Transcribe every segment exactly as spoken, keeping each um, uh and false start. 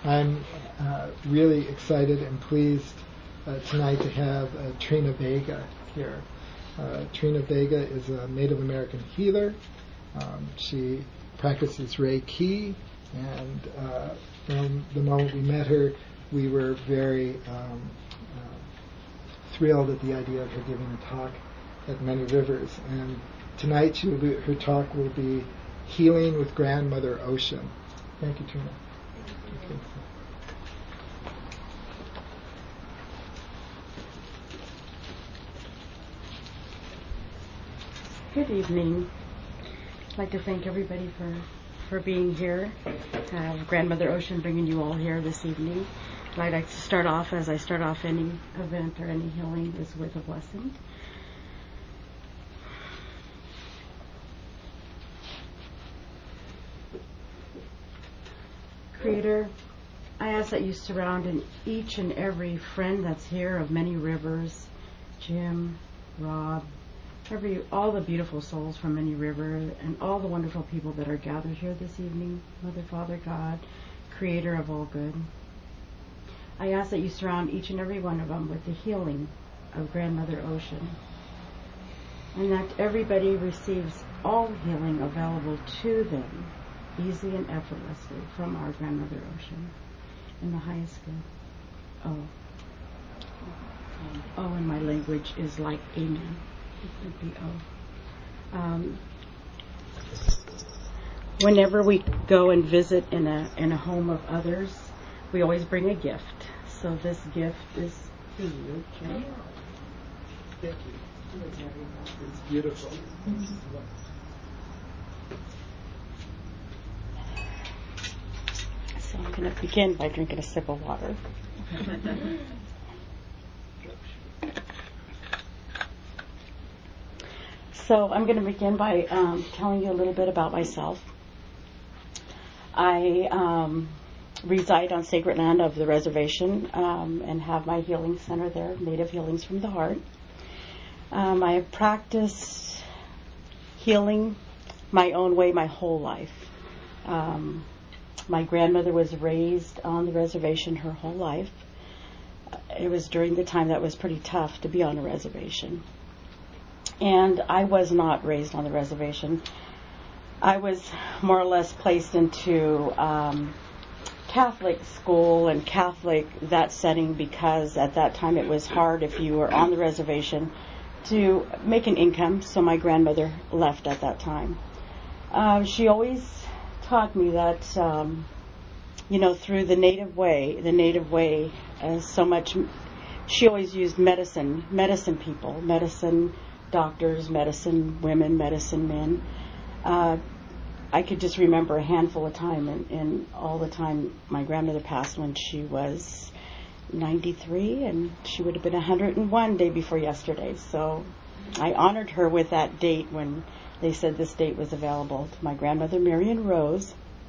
I'm uh, really excited and pleased uh, tonight to have uh, Trina Vega here. Uh, Trina Vega is a Native American healer. Um, she practices Reiki, and uh, from the moment we met her, we were very um, uh, thrilled at the idea of her giving a talk at Many Rivers. And tonight she will be, her talk will be Healing with Grandmother Ocean. Thank you, Trina. Okay. Good evening. I'd like to thank everybody for, for being here. Uh, Grandmother Ocean bringing you all here this evening. I'd like to start off, as I start off any event or any healing, is with a blessing. Creator, I ask that you surround in each and every friend that's here of Many Rivers, Jim, Rob, every all the beautiful souls from Many Rivers, and all the wonderful people that are gathered here this evening, Mother, Father, God, Creator of all good. I ask that you surround each and every one of them with the healing of Grandmother Ocean, and that everybody receives all healing available to them, easily and effortlessly, from our Grandmother Ocean, in the highest good. Oh. Oh, in my language is like amen. It would be oh. Um, whenever we go and visit in a in a home of others, we always bring a gift. So this gift is to you, Jim. Thank you. It's beautiful. So I'm going to begin by drinking a sip of water. So I'm going to begin by um, telling you a little bit about myself. I um, reside on sacred land of the reservation um, and have my healing center there, Native Healings from the Heart. Um, I have practiced healing my own way my whole life. Um, my grandmother was raised on the reservation her whole life. It was during the time that was pretty tough to be on a reservation. And I was not raised on the reservation. I was more or less placed into um, Catholic school and Catholic that setting because at that time it was hard if you were on the reservation to make an income. So my grandmother left at that time. Uh, she always taught me that, um, you know, through the native way, the native way, uh, so much, she always used medicine, medicine people, medicine doctors, medicine women, medicine men. Uh, I could just remember a handful of time, and, and all the time my grandmother passed when she was ninety-three, and she would have been one hundred one day before yesterday. So I honored her with that date when they said this date was available to my grandmother, Marion Rose.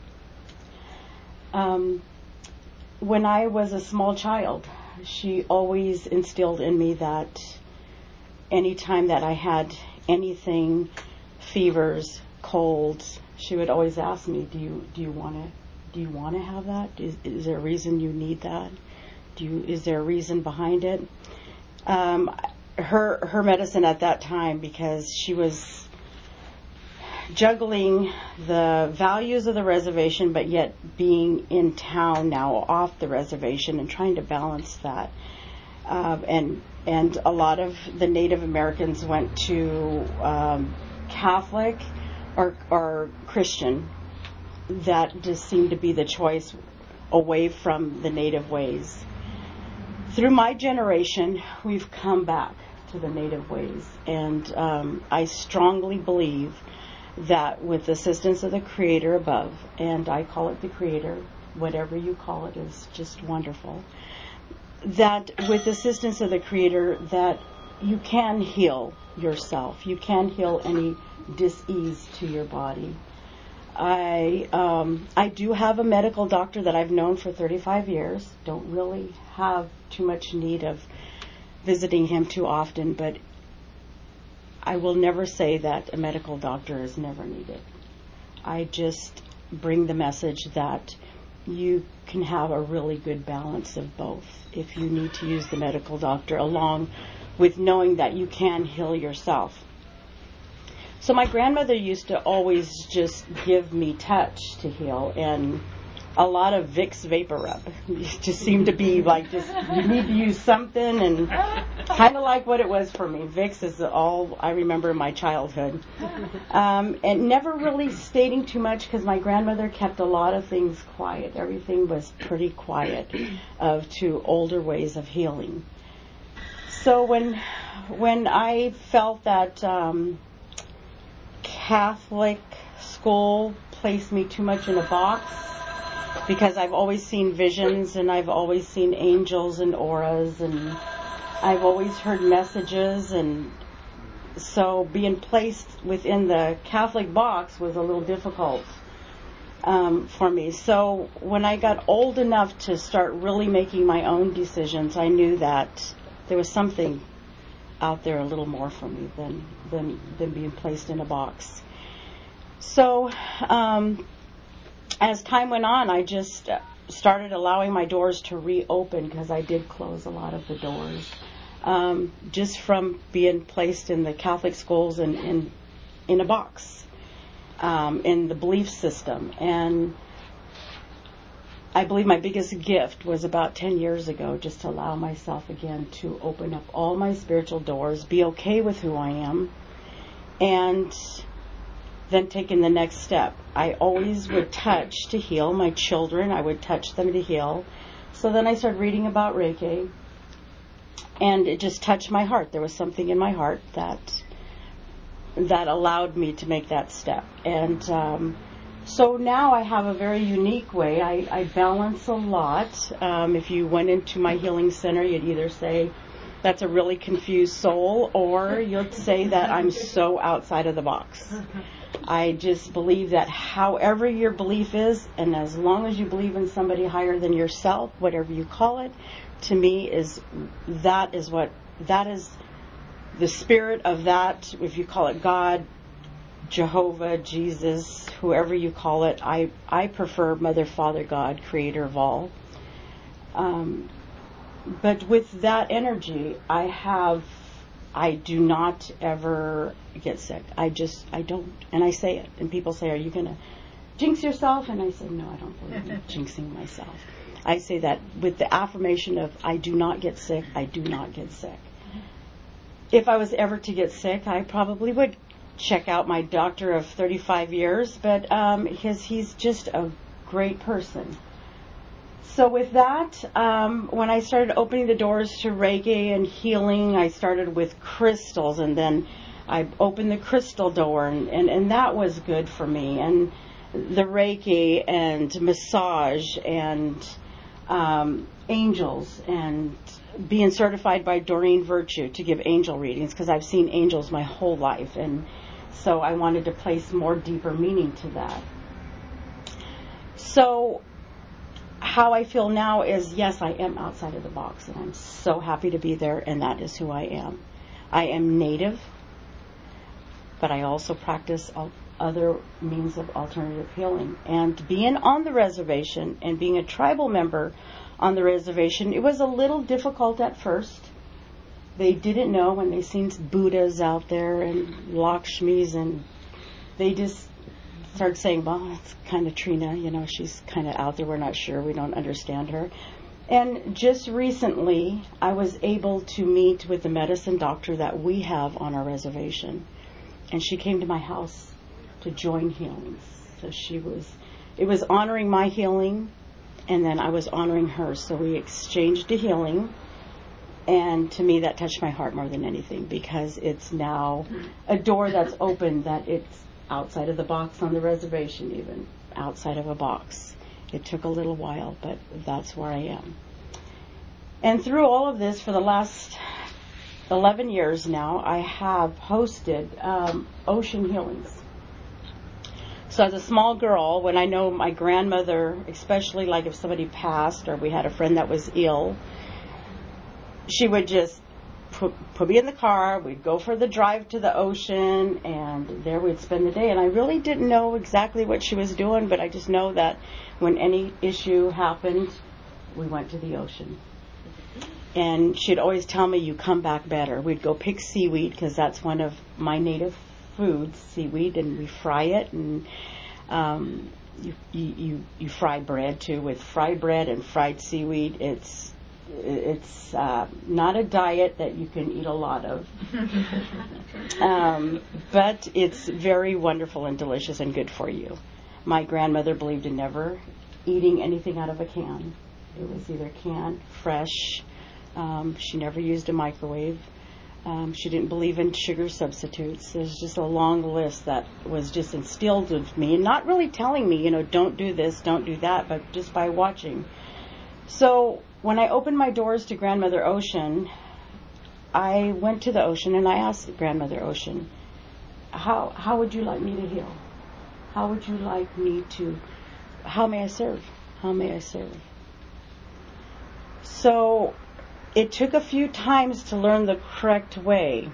Um, when I was a small child, she always instilled in me that anytime that I had anything, fevers, colds, she would always ask me, "Do you do you want to do you want to have that? Is, is there a reason you need that? Do you is there a reason behind it?" Um, her her medicine at that time, because she was juggling the values of the reservation, but yet being in town now off the reservation and trying to balance that. Uh, and and a lot of the Native Americans went to um, Catholic or, or Christian. That just seemed to be the choice away from the Native ways. Through my generation, we've come back to the Native ways, and um, I strongly believe that with the assistance of the Creator above, and I call it the Creator, whatever you call it is just wonderful, that with the assistance of the Creator that you can heal yourself. You can heal any dis-ease to your body. I um, I do have a medical doctor that I've known for thirty-five years. Don't really have too much need of visiting him too often, but I will never say that a medical doctor is never needed. I just bring the message that you can have a really good balance of both if you need to use the medical doctor along with knowing that you can heal yourself. So my grandmother used to always just give me touch to heal, and a lot of Vicks Vapor Rub. It just seemed to be like, just you need to use something, and kind of like what it was for me. Vicks is all I remember in my childhood. Um, and never really stating too much because my grandmother kept a lot of things quiet. Everything was pretty quiet of to older ways of healing. So when when I felt that um, Catholic school placed me too much in a box, because I've always seen visions and I've always seen angels and auras and I've always heard messages, and so being placed within the Catholic box was a little difficult um, for me. So when I got old enough to start really making my own decisions, I knew that there was something out there a little more for me than than, than being placed in a box. So um, as time went on, I just started allowing my doors to reopen, because I did close a lot of the doors um, just from being placed in the Catholic schools and in in a box um, in the belief system. And I believe my biggest gift was about ten years ago, just to allow myself again to open up all my spiritual doors, be okay with who I am, and then taking the next step. I always would touch to heal my children. I would touch them to heal. So then I started reading about Reiki, and it just touched my heart. There was something in my heart that that allowed me to make that step. And um, so now I have a very unique way. I, I balance a lot. Um, if you went into my healing center, you'd either say, that's a really confused soul, or you'd say that I'm so outside of the box. I just believe that however your belief is, and as long as you believe in somebody higher than yourself, whatever you call it, to me is that is what that is the spirit of that. If you call it God, Jehovah, Jesus, whoever you call it, I I prefer Mother, Father, God, Creator of all. Um, but with that energy, I have. I do not ever get sick. I just, I don't. And I say it. And people say, are you going to jinx yourself? And I say, no, I don't believe in jinxing myself. I say that with the affirmation of, I do not get sick. I do not get sick. If I was ever to get sick, I probably would check out my doctor of thirty-five years. But um, his, he's just a great person. So with that, um, when I started opening the doors to Reiki and healing, I started with crystals, and then I opened the crystal door, and, and, and that was good for me. And the Reiki and massage and um, angels, and being certified by Doreen Virtue to give angel readings, because I've seen angels my whole life, and so I wanted to place more deeper meaning to that. So how I feel now is, yes, I am outside of the box, and I'm so happy to be there, and that is who I am. I am Native, but I also practice other means of alternative healing. And being on the reservation and being a tribal member on the reservation, it was a little difficult at first. They didn't know when they seen Buddhas out there and Lakshmis, and they just started saying, well, it's kind of Trina, you know, she's kind of out there, we're not sure, we don't understand her. And just recently, I was able to meet with the medicine doctor that we have on our reservation, and she came to my house to join healings. So she was, it was honoring my healing, and then I was honoring hers, so we exchanged a healing, and to me that touched my heart more than anything, because it's now a door that's open, that it's outside of the box on the reservation, even outside of a box. It took a little while, but that's where I am. And through all of this, for the last eleven years now, I have hosted um, ocean healings. So as a small girl, when I know my grandmother, especially like if somebody passed or we had a friend that was ill, she would just put, put me in the car. We'd go for the drive to the ocean, and there we'd spend the day. And I really didn't know exactly what she was doing, but I just know that when any issue happened, we went to the ocean. And she'd always tell me, you come back better. We'd go pick seaweed, because that's one of my native foods, seaweed, and we fry it, and um, you, you you fry bread too with fried bread and fried seaweed. It's it's uh, not a diet that you can eat a lot of, um, but it's very wonderful and delicious and good for you. My grandmother believed in never eating anything out of a can. It was either canned, fresh. Um, she never used a microwave. Um, she didn't believe in sugar substitutes. There's just a long list that was just instilled with me, and not really telling me, you know, don't do this, don't do that, but just by watching. So when I opened my doors to Grandmother Ocean, I went to the ocean and I asked Grandmother Ocean, how how would you like me to heal? How would you like me to, how may I serve? How may I serve? So it took a few times to learn the correct way.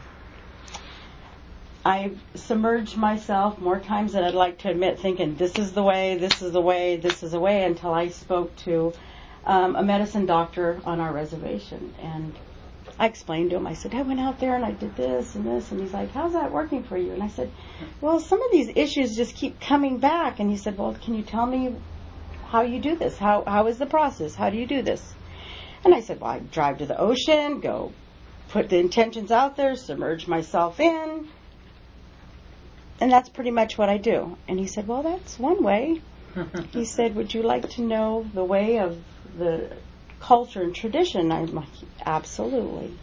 I submerged myself more times than I'd like to admit, thinking this is the way, this is the way, this is the way, until I spoke to um, a medicine doctor on our reservation. And I explained to him, I said, I went out there and I did this and this. And he's like, how's that working for you? And I said, well, some of these issues just keep coming back. And he said, well, can you tell me how you do this? How How is the process? How do you do this? And I said, well, I drive to the ocean, go put the intentions out there, submerge myself in, and that's pretty much what I do. And he said, well, that's one way. He said, would you like to know the way of the culture and tradition? I'm like, absolutely.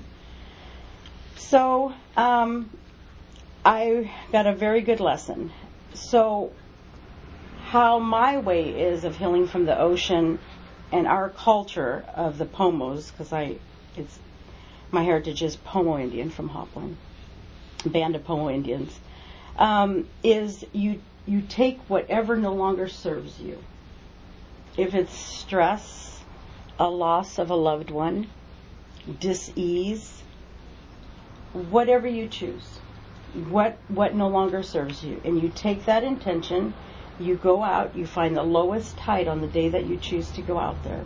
So um, I got a very good lesson. So how my way is of healing from the ocean and our culture of the Pomos, because I, it's my heritage is Pomo Indian from Hopland, band of Pomo Indians, um, is you you take whatever no longer serves you. If it's stress, a loss of a loved one, dis-ease, whatever you choose, what what no longer serves you, and you take that intention. You go out, you find the lowest tide on the day that you choose to go out there.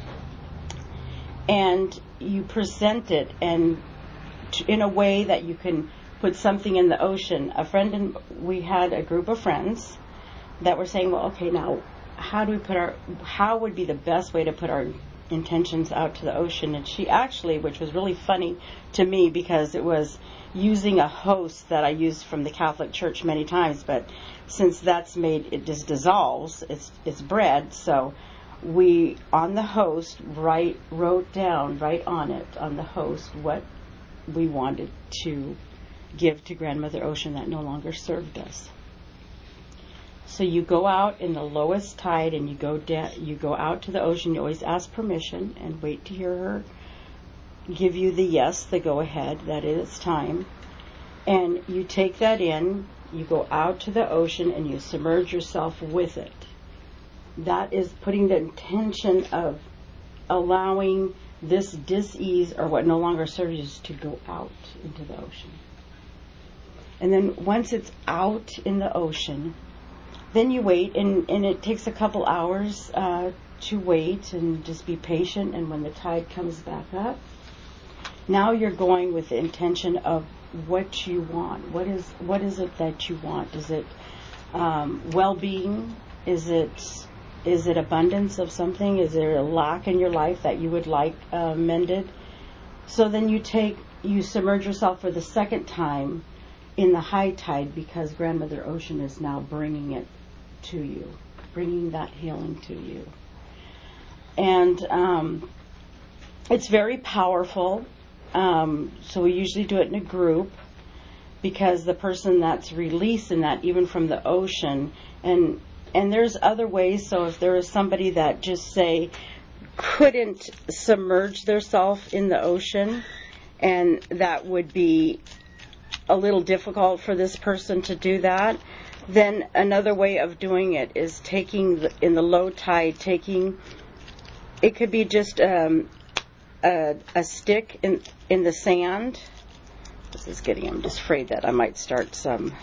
And you present it and t- in a way that you can put something in the ocean. A friend and we had a group of friends that were saying, well, okay, now how do we put our, how would be the best way to put our intentions out to the ocean? And she actually, which was really funny to me because it was using a host that I used from the Catholic Church many times, but since that's made, it just dissolves, it's it's bread, so we, on the host, write, wrote down, right on it, on the host, what we wanted to give to Grandmother Ocean that no longer served us. So you go out in the lowest tide and you go da- you go out to the ocean. You always ask permission and wait to hear her give you the yes, the go ahead, that it's time. And you take that in, you go out to the ocean and you submerge yourself with it. That is putting the intention of allowing this dis-ease or what no longer serves you to go out into the ocean. And then once it's out in the ocean, then you wait, and, and it takes a couple hours uh, to wait and just be patient. And when the tide comes back up, now you're going with the intention of what you want. What is what is it that you want? Is it um, well-being? Is it is it abundance of something? Is there a lack in your life that you would like uh, mended? So then you take you submerge yourself for the second time in the high tide, because Grandmother Ocean is now bringing it to you, bringing that healing to you. And um, it's very powerful. Um, so we usually do it in a group, because the person that's releasing that, even from the ocean, and and there's other ways. So if there is somebody that just say couldn't submerge themselves in the ocean, and that would be a little difficult for this person to do that, then another way of doing it is taking the, in the low tide, taking, it could be just um, a, a stick in in the sand. This is getting, I'm just afraid that I might start some,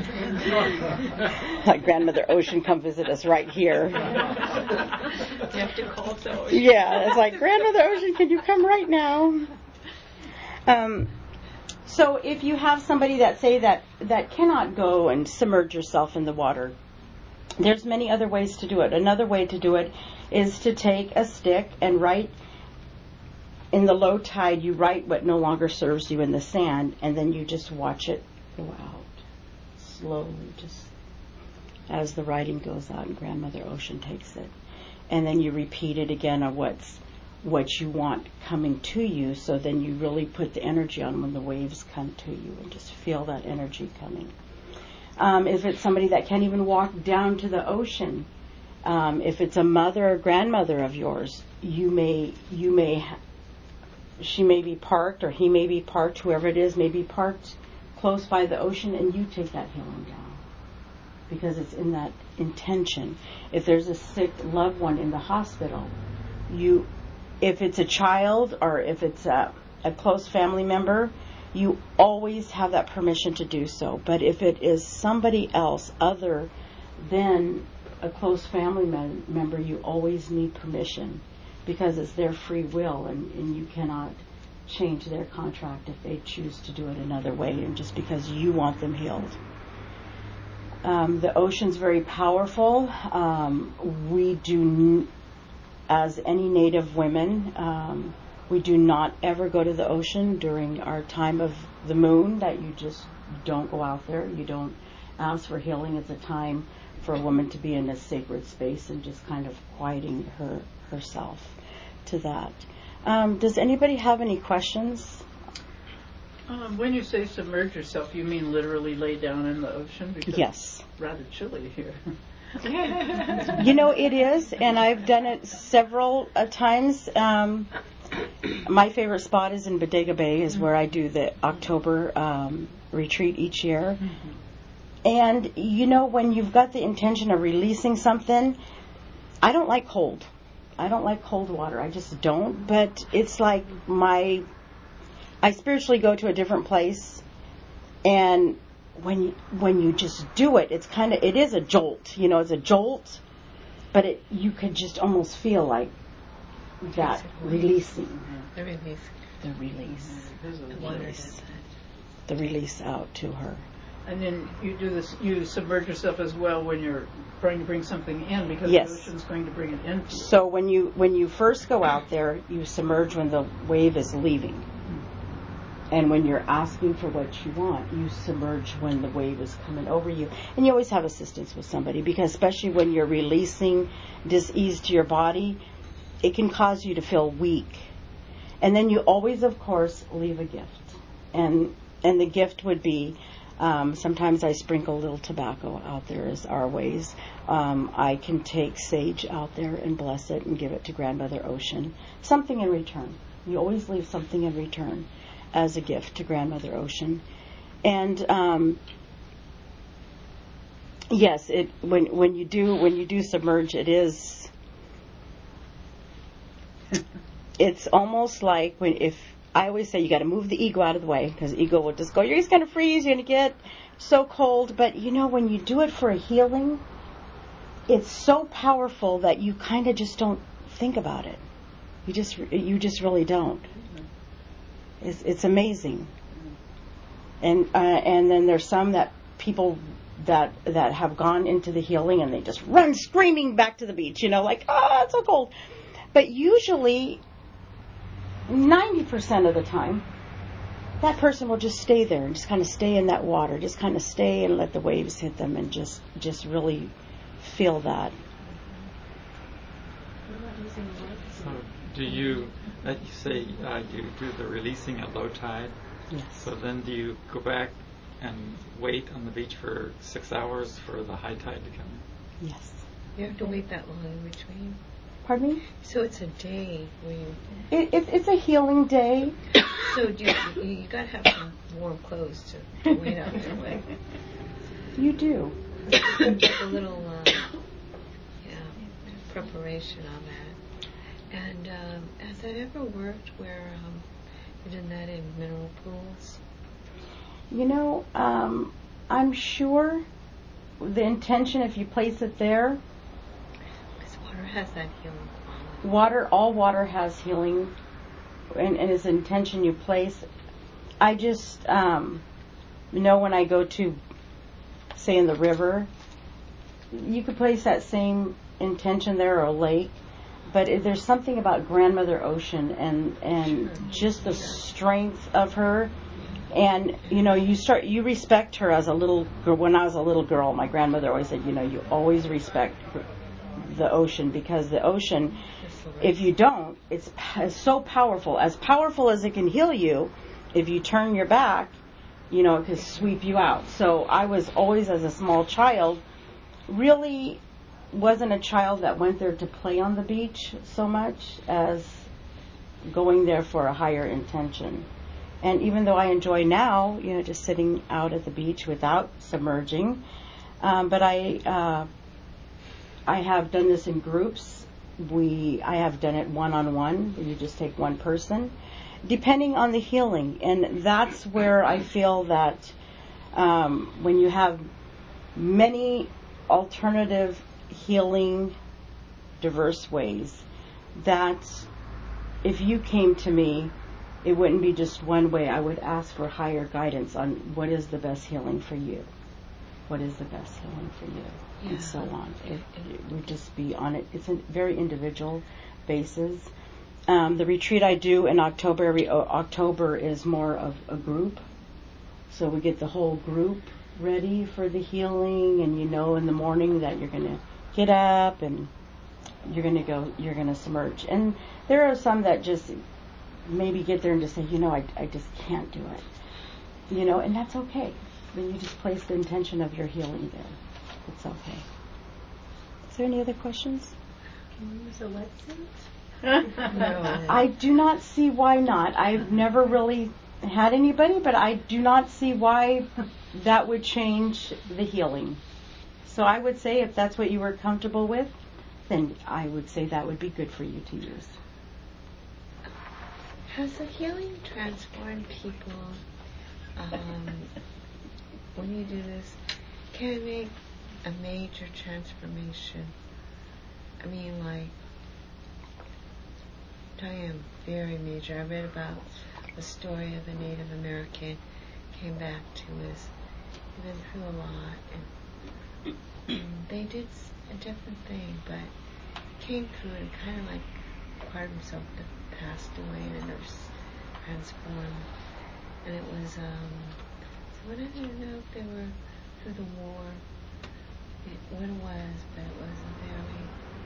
like Grandmother Ocean, come visit us right here. You have to call the ocean. Yeah, it's like, Grandmother Ocean, can you come right now? Um, so if you have somebody that say that, that cannot go and submerge yourself in the water, there's many other ways to do it. Another way to do it is to take a stick and write in the low tide, you write what no longer serves you in the sand, and then you just watch it go out slowly, just as the writing goes out, and Grandmother Ocean takes it. And then you repeat it again on what's what you want coming to you, so then you really put the energy on when the waves come to you and just feel that energy coming. Um, if it's somebody that can't even walk down to the ocean, um, if it's a mother or grandmother of yours, you may you may ha- she may be parked, or he may be parked, whoever it is may be parked close by the ocean, and you take that healing down, because it's in that intention. If there's a sick loved one in the hospital, you, if it's a child or if it's a, a close family member, you always have that permission to do so. But if it is somebody else other than a close family mem- member, you always need permission, because it's their free will, and, and you cannot change their contract if they choose to do it another way, and just because you want them healed. Um, the ocean's very powerful. Um, we do, n- as any Native women, um, we do not ever go to the ocean during our time of the moon, that you just don't go out there. You don't ask for healing. It's a time for a woman to be in a sacred space and just kind of quieting her herself to that. Um, does anybody have any questions? Um, when you say submerge yourself, you mean literally lay down in the ocean? Because Yes. It's rather chilly here. You know, it is, and I've done it several uh, times. Um, my favorite spot is in Bodega Bay, is where I do the October um, retreat each year. Mm-hmm. And, you know, when you've got the intention of releasing something, I don't like cold. I don't like cold water. I just don't. But it's like my, I spiritually go to a different place, and when you, when you just do it, it's kind of, it is a jolt. You know, it's a jolt, but it, you could just almost feel like that releasing. The release. The release. Mm-hmm. The release. The release out to her. And then you do this, you submerge yourself as well when you're trying to bring something in, because yes. the ocean's going to bring it in. So when you when you first go out there, you submerge when the wave is leaving. And when you're asking for what you want, you submerge when the wave is coming over you. And you always have assistance with somebody, because especially when you're releasing dis-ease to your body, it can cause you to feel weak. And then you always, of course, leave a gift. And and the gift would be, Um, sometimes I sprinkle a little tobacco out there as our ways. Um, I can take sage out there and bless it and give it to Grandmother Ocean. Something in return. You always leave something in return as a gift to Grandmother Ocean. And um, yes, it when when you do when you do submerge, it is. It's almost like when if. I always say you got to move the ego out of the way, because the ego will just go, you're just going to freeze, you're going to get so cold. But, you know, when you do it for a healing, it's so powerful that you kind of just don't think about it. You just you just really don't. It's, it's amazing. And uh, and then there's some that people that that have gone into the healing and they just run screaming back to the beach, you know, like, oh, it's so cold. But usually ninety percent of the time, that person will just stay there and just kind of stay in that water, just kind of stay and let the waves hit them and just, just really feel that. So do you, like you say, uh, you do the releasing at low tide? Yes. So then do you go back and wait on the beach for six hours for the high tide to come in? Yes. You have to wait that long in between? Pardon me? So it's a day where you... It, it, it's a healing day. So do you, you, you got to have some warm clothes to, to wait out there with. You do. Just a little uh, yeah, preparation on that. And um, has that ever worked where um, you did that in mineral pools? You know, um, I'm sure the intention, if you place it there, Because water has that healing quality. water, all water has healing, and, and it's intention you place. I just um, know when I go to, say, in the river, you could place that same intention there, or a lake, but it, there's something about Grandmother Ocean and and Sure. just the strength of her. And, you know, you start, you respect her as a little girl. When I was a little girl, my grandmother always said, you know, you always respect the ocean, because the ocean, if you don't, it's, it's so powerful. As powerful as it can heal you, if you turn your back, you know, it can sweep you out. So I was always, as a small child, really wasn't a child that went there to play on the beach so much as going there for a higher intention. And even though I enjoy now, you know, just sitting out at the beach without submerging, um, but I uh, I have done this in groups. We I have done it one on one. You just take one person, depending on the healing, and that's where I feel that um, when you have many alternative healing, diverse ways, that if you came to me, it wouldn't be just one way. I would ask for higher guidance on what is the best healing for you. What is the best healing for you? Yeah. And so on. It, it would just be on it. It's a very individual basis. Um, the retreat I do in October, every o- October is more of a group. So we get the whole group ready for the healing, and you know in the morning that you're going to get up and you're going to go, you're going to submerge. And there are some that just maybe get there and just say, you know, I, I just can't do it. You know, and that's okay. Then you just place the intention of your healing there. It's okay. Is there any other questions? Can you use a wetsuit? No. I do not see why not. I've never really had anybody, but I do not see why that would change the healing. So I would say if that's what you were comfortable with, then I would say that would be good for you to use. Has the healing transformed people? Um, when you do this, can it make a major transformation? I mean, like, I am very major. I read about the story of a Native American came back to his, he went through a lot, and, and they did a different thing, but came through and kind of like part of himself that passed away, and another transformed. And it was, um, so I didn't know if they were through the war, it, what it was, but it was a very,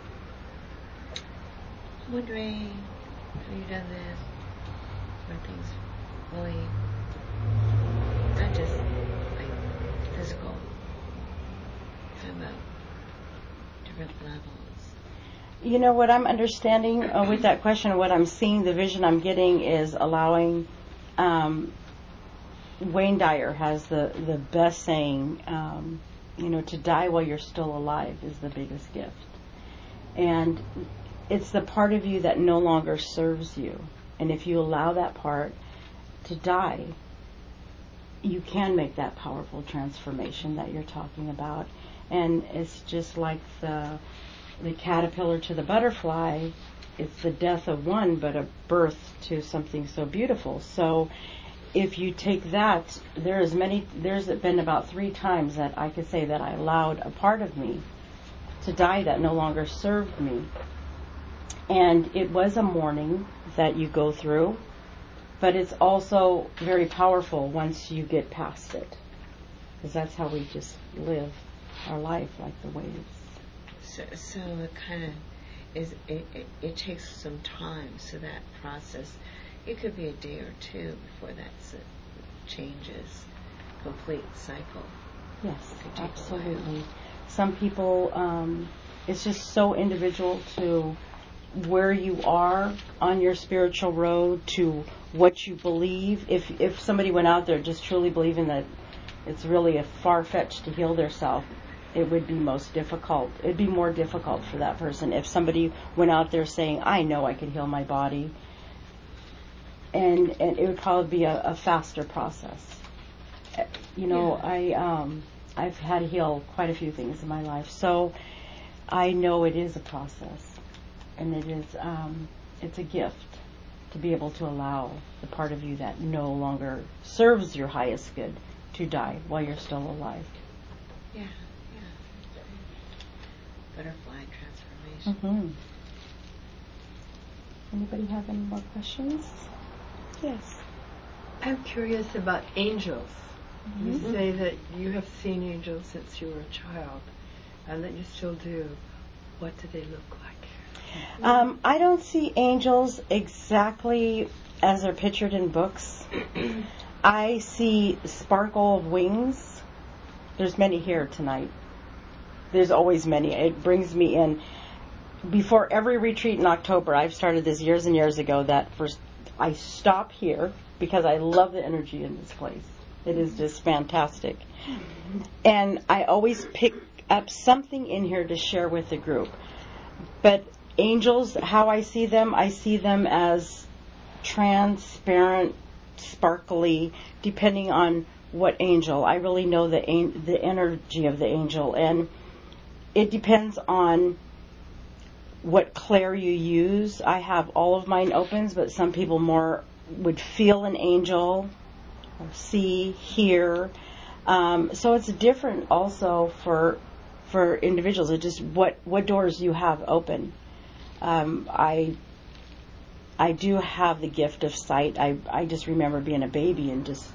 I'm wondering, have you done this, where things really, not just like physical, talking about different levels. You know, what I'm understanding uh, with that question, what I'm seeing, the vision I'm getting is allowing, um, Wayne Dyer has the, the best saying, um, you know, to die while you're still alive is the biggest gift. And it's the part of you that no longer serves you. And if you allow that part to die, you can make that powerful transformation that you're talking about. And it's just like the the caterpillar to the butterfly. It's the death of one, but a birth to something so beautiful. So if you take that, there's many, there's been about three times that I could say that I allowed a part of me to die that no longer served me. And it was a mourning that you go through, but it's also very powerful once you get past it. Because that's how we just live our life, like the waves. So, so it kind of is, it, it, it takes some time, so that process, it could be a day or two before that changes, complete cycle. Yes, Could take a absolutely. Some people, um, it's just so individual to where you are on your spiritual road, to what you believe. If if somebody went out there just truly believing that it's really a far-fetched to heal themselves, it would be most difficult. It'd be more difficult for that person if somebody went out there saying, I know I could heal my body. And, and it would probably be a, a faster process. You know, Yeah. I, um, I've had to heal quite a few things in my life. So I know it is a process. And it is, um, it's a gift to be able to allow the part of you that no longer serves your highest good to die while you're still alive. Yeah, yeah. Butterfly transformation. Mm-hmm. Anybody have any more questions? Yes. I'm curious about angels. Mm-hmm. You say that you have seen angels since you were a child, and that you still do. What do they look like? Um, I don't see angels exactly as they're pictured in books. I see sparkle of wings. There's many here tonight. There's always many. It brings me in. Before every retreat in October, I've started this years and years ago, that first I stop here because I love the energy in this place. It is just fantastic. And I always pick up something in here to share with the group. But angels, how I see them, I see them as transparent, sparkly, depending on what angel. I really know the the energy of the angel, and it depends on what clair you use. I have all of mine opens, but some people more would feel an angel, or see, hear. Um, so it's different also for for individuals. It's just what, what doors you have open. Um, I I do have the gift of sight. I I just remember being a baby and just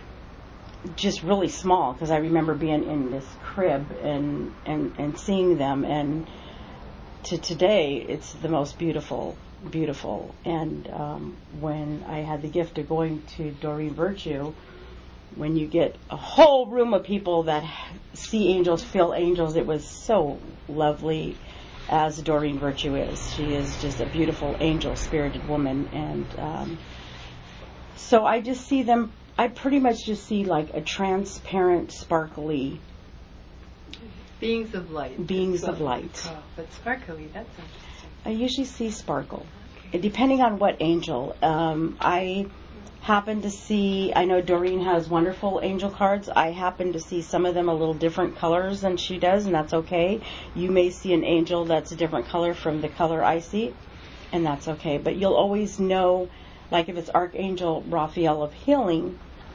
just really small, because I remember being in this crib and, and, and seeing them, and to today it's the most beautiful, beautiful. And um, when I had the gift of going to Doreen Virtue, when you get a whole room of people that see angels, feel angels, it was so lovely, as Doreen Virtue is. She is just a beautiful angel-spirited woman. And um, so I just see them, I pretty much just see like a transparent, sparkly Beings of light. beings That's of what we light. call- But sparkly, that's interesting. I usually see sparkle, Okay. depending on what angel. Um, I happen to see, I know Doreen has wonderful angel cards. I happen to see some of them a little different colors than she does, and that's okay. You may see an angel that's a different color from the color I see, and that's okay. But you'll always know, like if it's Archangel Raphael of Healing,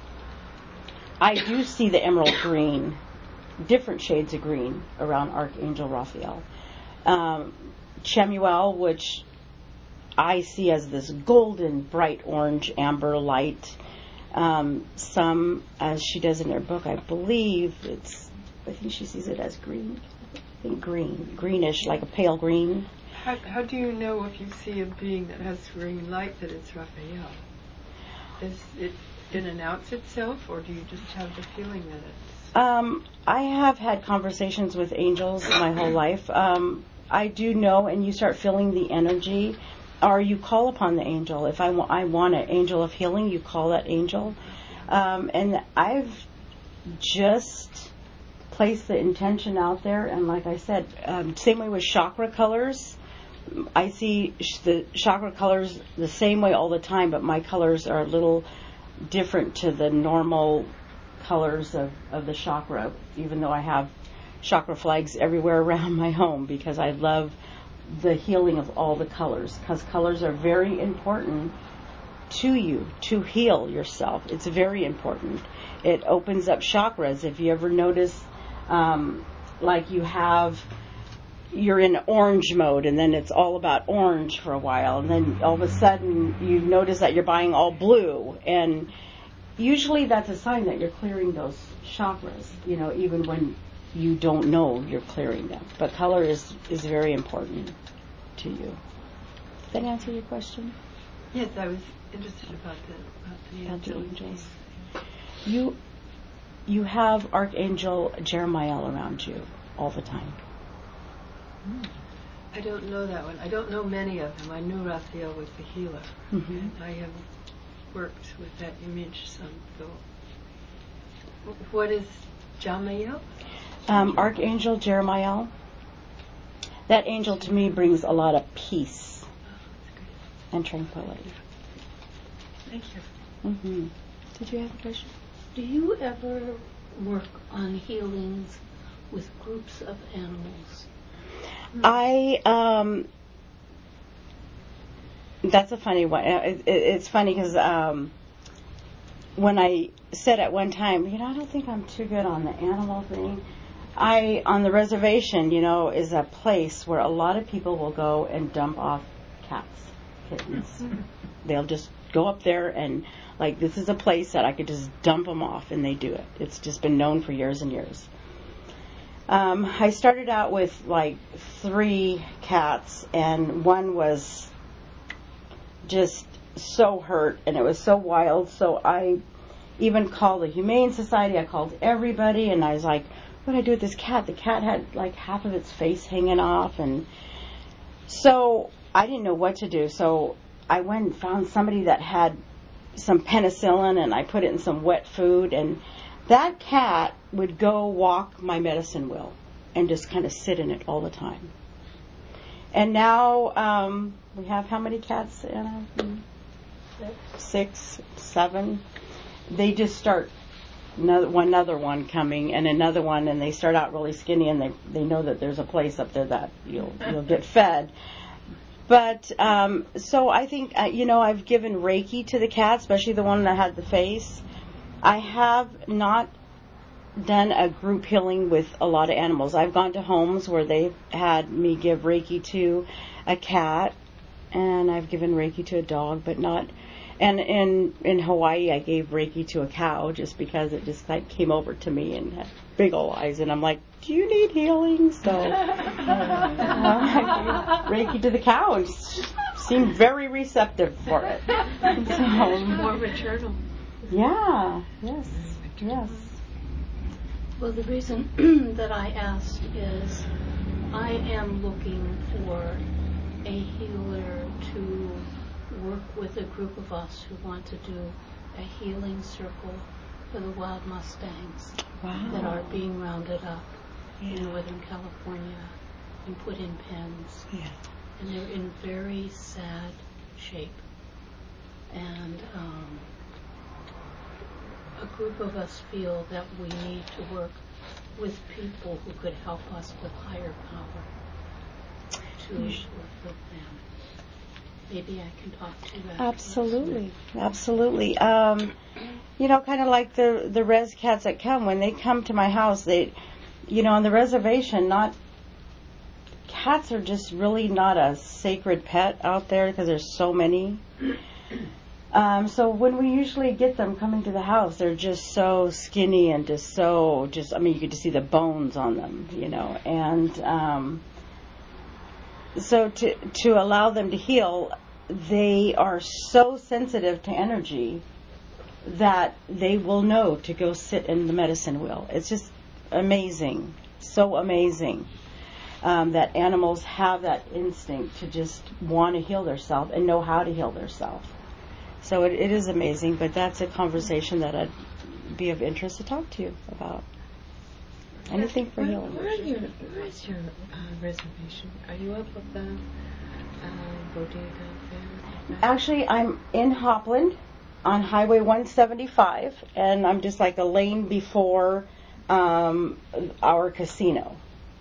I do see the emerald green, different shades of green around Archangel Raphael. Um, Chemuel, which I see as this golden, bright orange, amber light. Um, some, as she does in her book, I believe it's, I think she sees it as green. I think green, greenish, like a pale green. How, how do you know if you see a being that has green light that it's Raphael? Is it going to announce itself, or do you just have the feeling that it's... Um, I have had conversations with angels my whole life. Um, I do know, and you start feeling the energy, or you call upon the angel. If I, wa- I want an angel of healing, you call that angel. Um, and I've just placed the intention out there, and like I said, um, same way with chakra colors. I see sh- the chakra colors the same way all the time, but my colors are a little different to the normal colors of, of the chakra, even though I have chakra flags everywhere around my home, because I love the healing of all the colors, because colors are very important to you to heal yourself. It's very important. It opens up chakras. If you ever notice, um, like you have, you're in orange mode, and then it's all about orange for a while, and then all of a sudden you notice that you're buying all blue, and usually that's a sign that you're clearing those chakras, you know, even when you don't know you're clearing them. But color is, is very important to you. Did that answer your question? Yes, I was interested about the, about the About the angel. angels. You, you have Archangel Jeremiah around you all the time. I don't know that one. I don't know many of them. I knew Raphael was the healer. Mm-hmm. And I have worked with that image some, though. What is Jamael? Um, Archangel Jeremiah. That angel to me brings a lot of peace and tranquility. Thank you. Mm-hmm. Did you have a question? Do you ever work on healings with groups of animals? I, um, that's a funny one. It, it, it's funny because um, when I said at one time, you know, I don't think I'm too good on the animal thing. I, on the reservation, you know, is a place where a lot of people will go and dump off cats, kittens. They'll just go up there and, like, this is a place that I could just dump them off, and they do it. It's just been known for years and years. Um, I started out with, like, three cats, and one was just so hurt, and it was so wild, so I even called the Humane Society. I called everybody, and I was like, what do I do with this cat? The cat had, like, half of its face hanging off, and so I didn't know what to do, so I went and found somebody that had some penicillin, and I put it in some wet food, and that cat would go walk my medicine wheel and just kind of sit in it all the time. And now um, we have how many cats, Anna? Six, seven. They just start another one, another one coming, and another one, and they start out really skinny, and they they know that there's a place up there that you'll you'll get fed. But um, so I think uh, you know I've given Reiki to the cat, especially the one that had the face. I have not done a group healing with a lot of animals. I've gone to homes where they've had me give Reiki to a cat, and I've given Reiki to a dog, but not. And in in Hawaii, I gave Reiki to a cow just because it just like came over to me and had big old eyes, and I'm like, do you need healing? So uh, I gave Reiki to the cow and seemed very receptive for it. So, More maternal. yeah, yes, yes. Well, the reason that I asked is I am looking for a healer to work with a group of us who want to do a healing circle for the wild mustangs Wow. that are being rounded up in Northern California and put in pens. Yeah. And they're in very sad shape. And um, a group of us feel that we need to work with people who could help us with higher power to work with them. Maybe I can talk to you afterwards. Absolutely, absolutely. Um, you know, kind of like the the res cats that come. When they come to my house, they, you know, on the reservation, not cats are just really not a sacred pet out there because there's so many. Um, so when we usually get them coming to the house, they're just so skinny and just so just. I mean, you could just see the bones on them, you know, and. Um, So to to allow them to heal, they are so sensitive to energy that they will know to go sit in the medicine wheel. It's just amazing, so amazing um, that animals have that instinct to just want to heal themselves and know how to heal themselves. So it, it is amazing, but that's a conversation that I'd be of interest to talk to you about. Anything for where, healing. Where, are your, where is your uh, reservation? Are you up at the uh, bodega there? Actually, I'm in Hopland on Highway one seventy-five, and I'm just like a lane before um, our casino.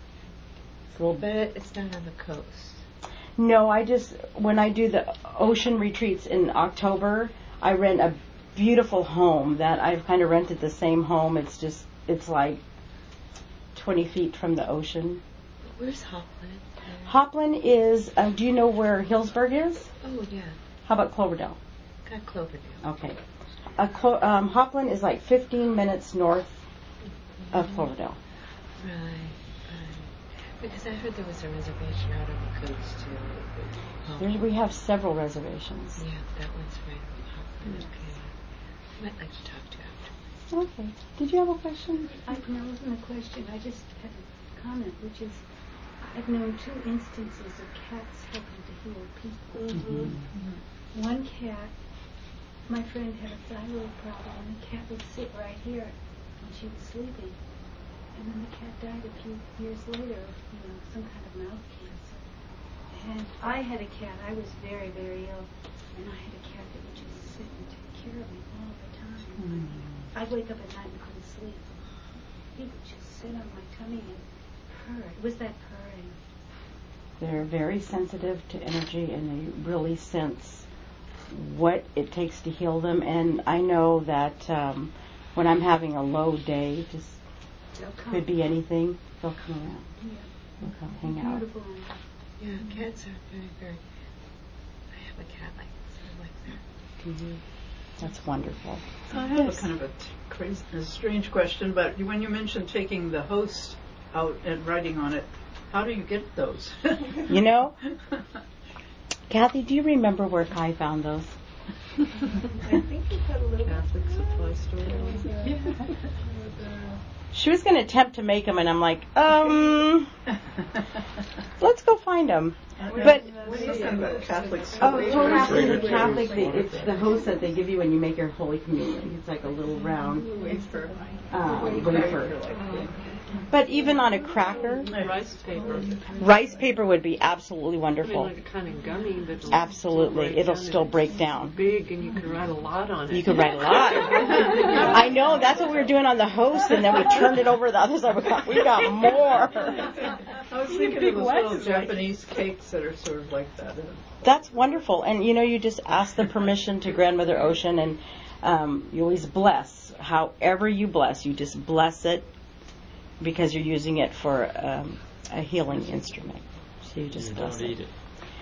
So, But it's not on the coast. no, I just, when I do the ocean retreats in October, I rent a beautiful home that I've kind of rented the same home. It's just, it's like twenty feet from the ocean. Where's Hopland? Hopland is, um, do you know where Hillsburg is? Oh, yeah. How about Cloverdale? Got Cloverdale. Okay. Uh, Clo- um, Hopland is like fifteen minutes north of Cloverdale. Right, right. Because I heard there was a reservation out on the coast, too. There, we have several reservations. Yeah, that one's right on Hopland. Okay. I might like to talk to you afterwards. Okay. Did you have a question? I, no, it wasn't a question. I just had a comment, which is I've known two instances of cats helping to heal people. Mm-hmm. Mm-hmm. One cat, my friend had a thyroid problem, and the cat would sit right here when she was sleeping. And then the cat died a few years later, you know, some kind of mouth cancer. And I had a cat. I was very, very ill. And I had a cat that would just sit and take care of me all the time. Mm. I'd wake up at night and couldn't sleep. He would just sit on my tummy and purr. It was that purring. They're very sensitive to energy, and they really sense what it takes to heal them. And I know that um, when I'm having a low day, just could be anything, they'll come around. Yeah. They'll come hang out. Beautiful. Yeah, cats are very, very. I have a cat like this, like that. Mm-hmm. That's wonderful. I have a kind of a t- crazy, a strange question, but when you mentioned taking the host out and writing on it, how do you get those? You know, Kathy, do you remember where Kai found those? I think you had a little Catholic supply store. Yeah. She was going to attempt to make them, and I'm like, um, let's go find them. But Catholic oh, supply so store. the Catholic, it's the host that they give you when you make your Holy Communion. It's like a little round Wafer. uh, wafer. But even on a cracker, Rice paper. rice paper would be absolutely I mean, wonderful. like a kind of gummy that'll Absolutely, break it'll down still and break it's down. Big, and you can write a lot on it. You could write a lot. I know, that's what we were doing on the host, and then we turned it over to the other side. We got, we got more. I was thinking of those little Japanese cakes that are sort of like that. That's wonderful. And, you know, you just ask the permission to Grandmother Ocean, and um, you always bless. However you bless, you just bless it because you're using it for um, a healing instrument. So you just You bless don't it. eat it.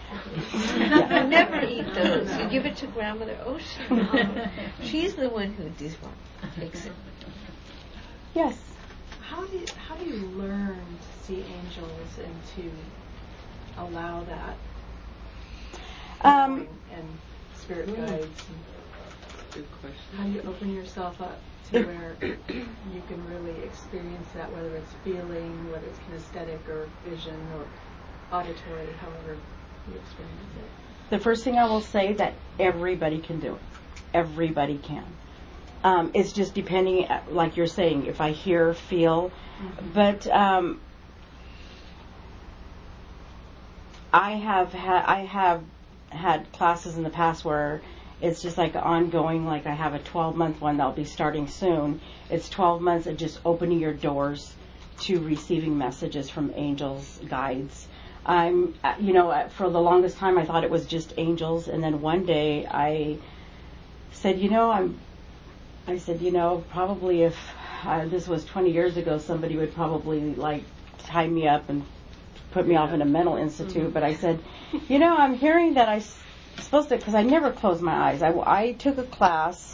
You never eat those. You give it to Grandmother Ocean. She's the one who does one. Takes it. Yes. How do you, how do you learn to see angels and to allow that Um, knowing and spirit guides? And Good question. how do you open yourself up to where you can really experience that, whether it's feeling, whether it's kinesthetic or vision or auditory, however you experience it? The first thing I will say that everybody can do it. Everybody can. Um, it's just depending, like you're saying, if I hear, feel. Mm-hmm. But um, I have had I have had classes in the past where it's just like ongoing. Like I have a twelve month one that'll be starting soon. It's twelve months of just opening your doors to receiving messages from angels, guides. I'm, you know, for the longest time I thought it was just angels, and then one day I said, you know, I'm. I said, you know, probably if uh, this was twenty years ago, somebody would probably like tie me up and put me off in a mental institute. Mm-hmm. But I said, you know, I'm hearing that I'm supposed to, because I never close my eyes. I, I took a class,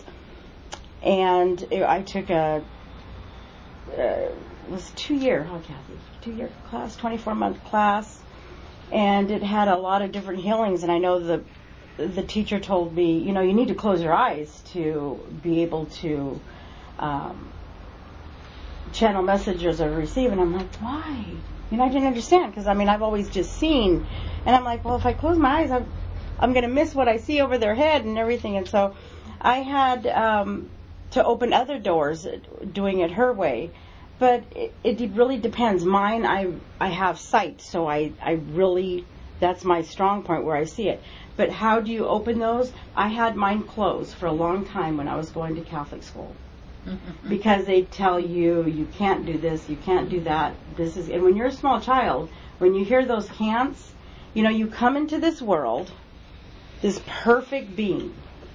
and it, I took a, uh, it was two year, oh Kathy, two year class, twenty-four month class, and it had a lot of different healings. And I know the the teacher told me, you know, you need to close your eyes to be able to um, channel messages or receive. And I'm like, why? You know, I didn't understand, because I mean, I've always just seen, and I'm like, well, if I close my eyes, I'm, I'm going to miss what I see over their head and everything. And so I had um, to open other doors doing it her way. But it, it really depends. Mine, I I have sight, so I, I really, that's my strong point where I see it. But how do you open those? I had mine closed for a long time when I was going to Catholic school. Mm-hmm. Because they tell you, you can't do this, you can't do that. This is, and when you're a small child, when you hear those can'ts, you know, you come into this world, this perfect being.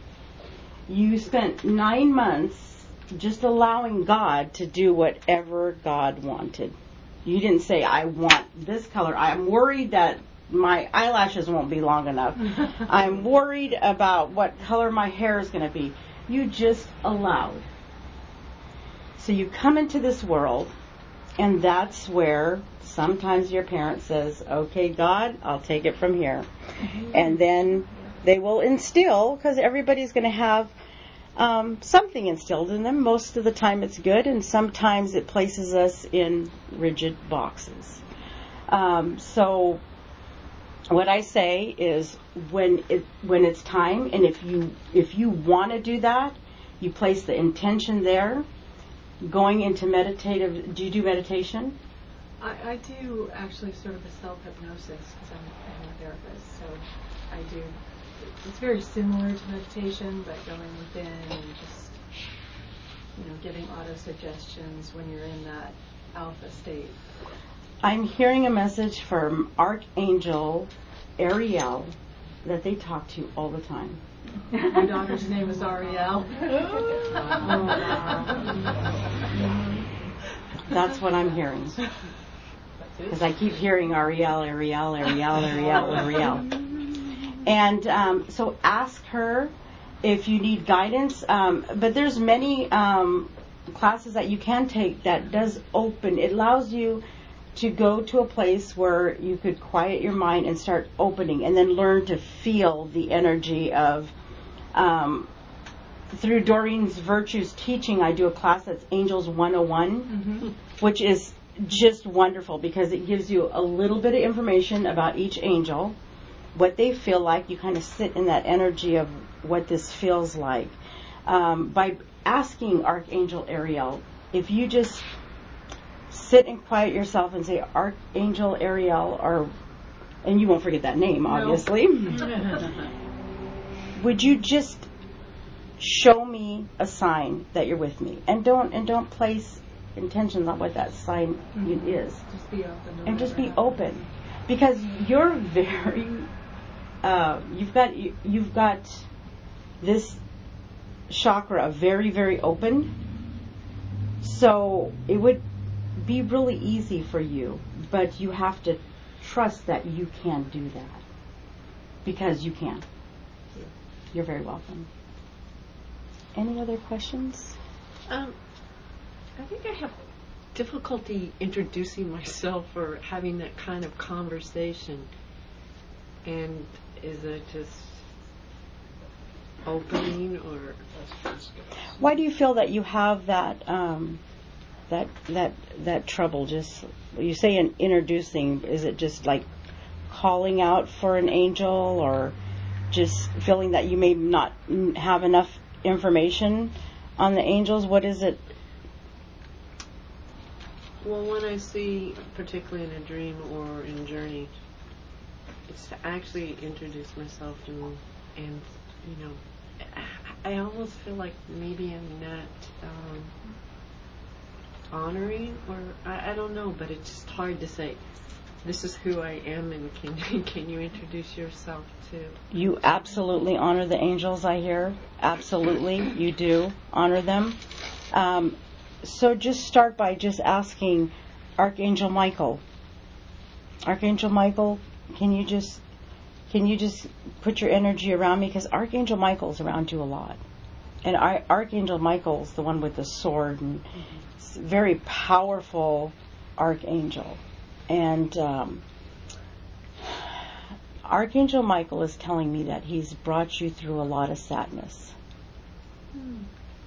You spent nine months just allowing God to do whatever God wanted. You didn't say, I want this color. I'm worried that my eyelashes won't be long enough. I'm worried about what color my hair is going to be. You just allowed. So you come into this world, and that's where sometimes your parent says, okay, God, I'll take it from here. Mm-hmm. And then they will instill, because everybody's going to have um, something instilled in them. Most of the time it's good, and sometimes it places us in rigid boxes. Um, so what I say is, when it when it's time, and if you if you want to do that, you place the intention there. going into meditative. Do you do meditation? I, I do actually sort of a self-hypnosis because I'm, I'm a therapist, so I do. It's very similar to meditation, but going within and just, you know, giving auto-suggestions when you're in that alpha state. I'm hearing a message from Archangel Ariel that they talk to you all the time. My daughter's name is Ariel. That's what I'm hearing. Because I keep hearing Ariel, Ariel, Ariel, Ariel, Ariel. And um, so ask her if you need guidance. Um, but there's many um, classes that you can take that does open. It allows you to go to a place where you could quiet your mind and start opening, and then learn to feel the energy of. Um, through Doreen's Virtues teaching, I do a class that's Angels one oh one, mm-hmm. which is just wonderful because it gives you a little bit of information about each angel, what they feel like. You kind of sit in that energy of what this feels like. Um, by asking Archangel Ariel, if you just sit and quiet yourself and say, Archangel Ariel, or, and you won't forget that name, obviously. No. Would you just show me a sign that you're with me, and don't and don't place intentions on what that sign mm-hmm. is. Just be open. And just be open, because you're very. Uh, you've got you, you've got this chakra very very open, so it would be really easy for you, but you have to trust that you can do that, because you can. You're very welcome. Any other questions? Um, I think I have difficulty introducing myself or having that kind of conversation. And is it just opening, or? Why do you feel that you have that um, that that that trouble? Just you say in introducing. Is it just like calling out for an angel, or just feeling that you may not have enough information on the angels? What is it? Well, when I see, particularly in a dream or in journey, it's to actually introduce myself and, and you know, I almost feel like maybe I'm not um, honoring, or I, I don't know, but it's just hard to say, this is who I am, and can can you introduce yourself too? You absolutely honor the angels, I hear. Absolutely, you do honor them. Um, so just start by just asking Archangel Michael. Archangel Michael, can you just can you just put your energy around me? Because Archangel Michael's around you a lot. And Ar- Archangel Michael's the one with the sword, and it's a very powerful archangel. And um, Archangel Michael is telling me that he's brought you through a lot of sadness. Hmm.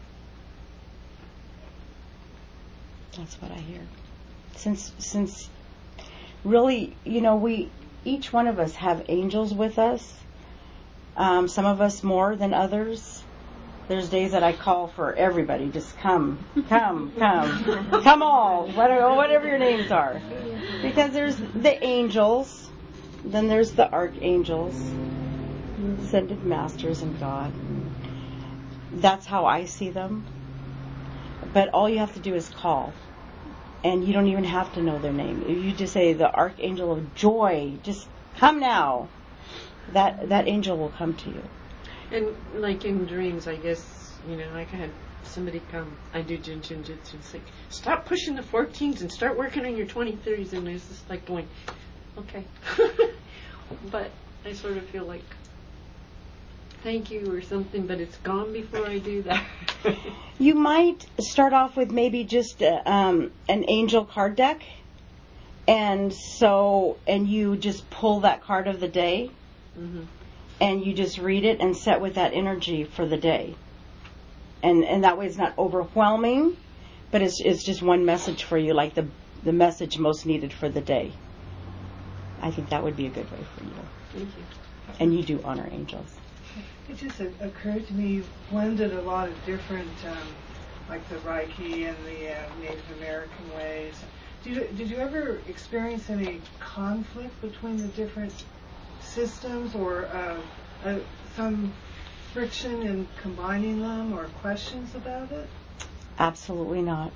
That's what I hear. Since, since really, you know, we, each one of us have angels with us. Um, some of us more than others. There's days that I call for everybody, just come, come, come, come all, whatever, whatever your names are. Because there's the angels, then there's the archangels, ascended masters, and God. That's how I see them. But all you have to do is call. And you don't even have to know their name. If you just say the Archangel of Joy, just come now, that that angel will come to you. And like in dreams, I guess, you know, like I had somebody come, I do Jin Jin Jitsu, it's like, stop pushing the fourteens and start working on your twenty-threes, and it's just like going, okay. But I sort of feel like, thank you or something, but it's gone before I do that. You might start off with maybe just a, um, an angel card deck, and so, and you just pull that card of the day, mm-hmm. and you just read it and set with that energy for the day. And and that way it's not overwhelming, but it's it's just one message for you, like the the message most needed for the day. I think that would be a good way for you. Thank you. And you do honor angels. It just occurred to me, you've blended a lot of different um, like the Reiki and the uh, Native American ways. Did you, did you ever experience any conflict between the different systems, or uh, uh, some friction in combining them, or questions about it? Absolutely not.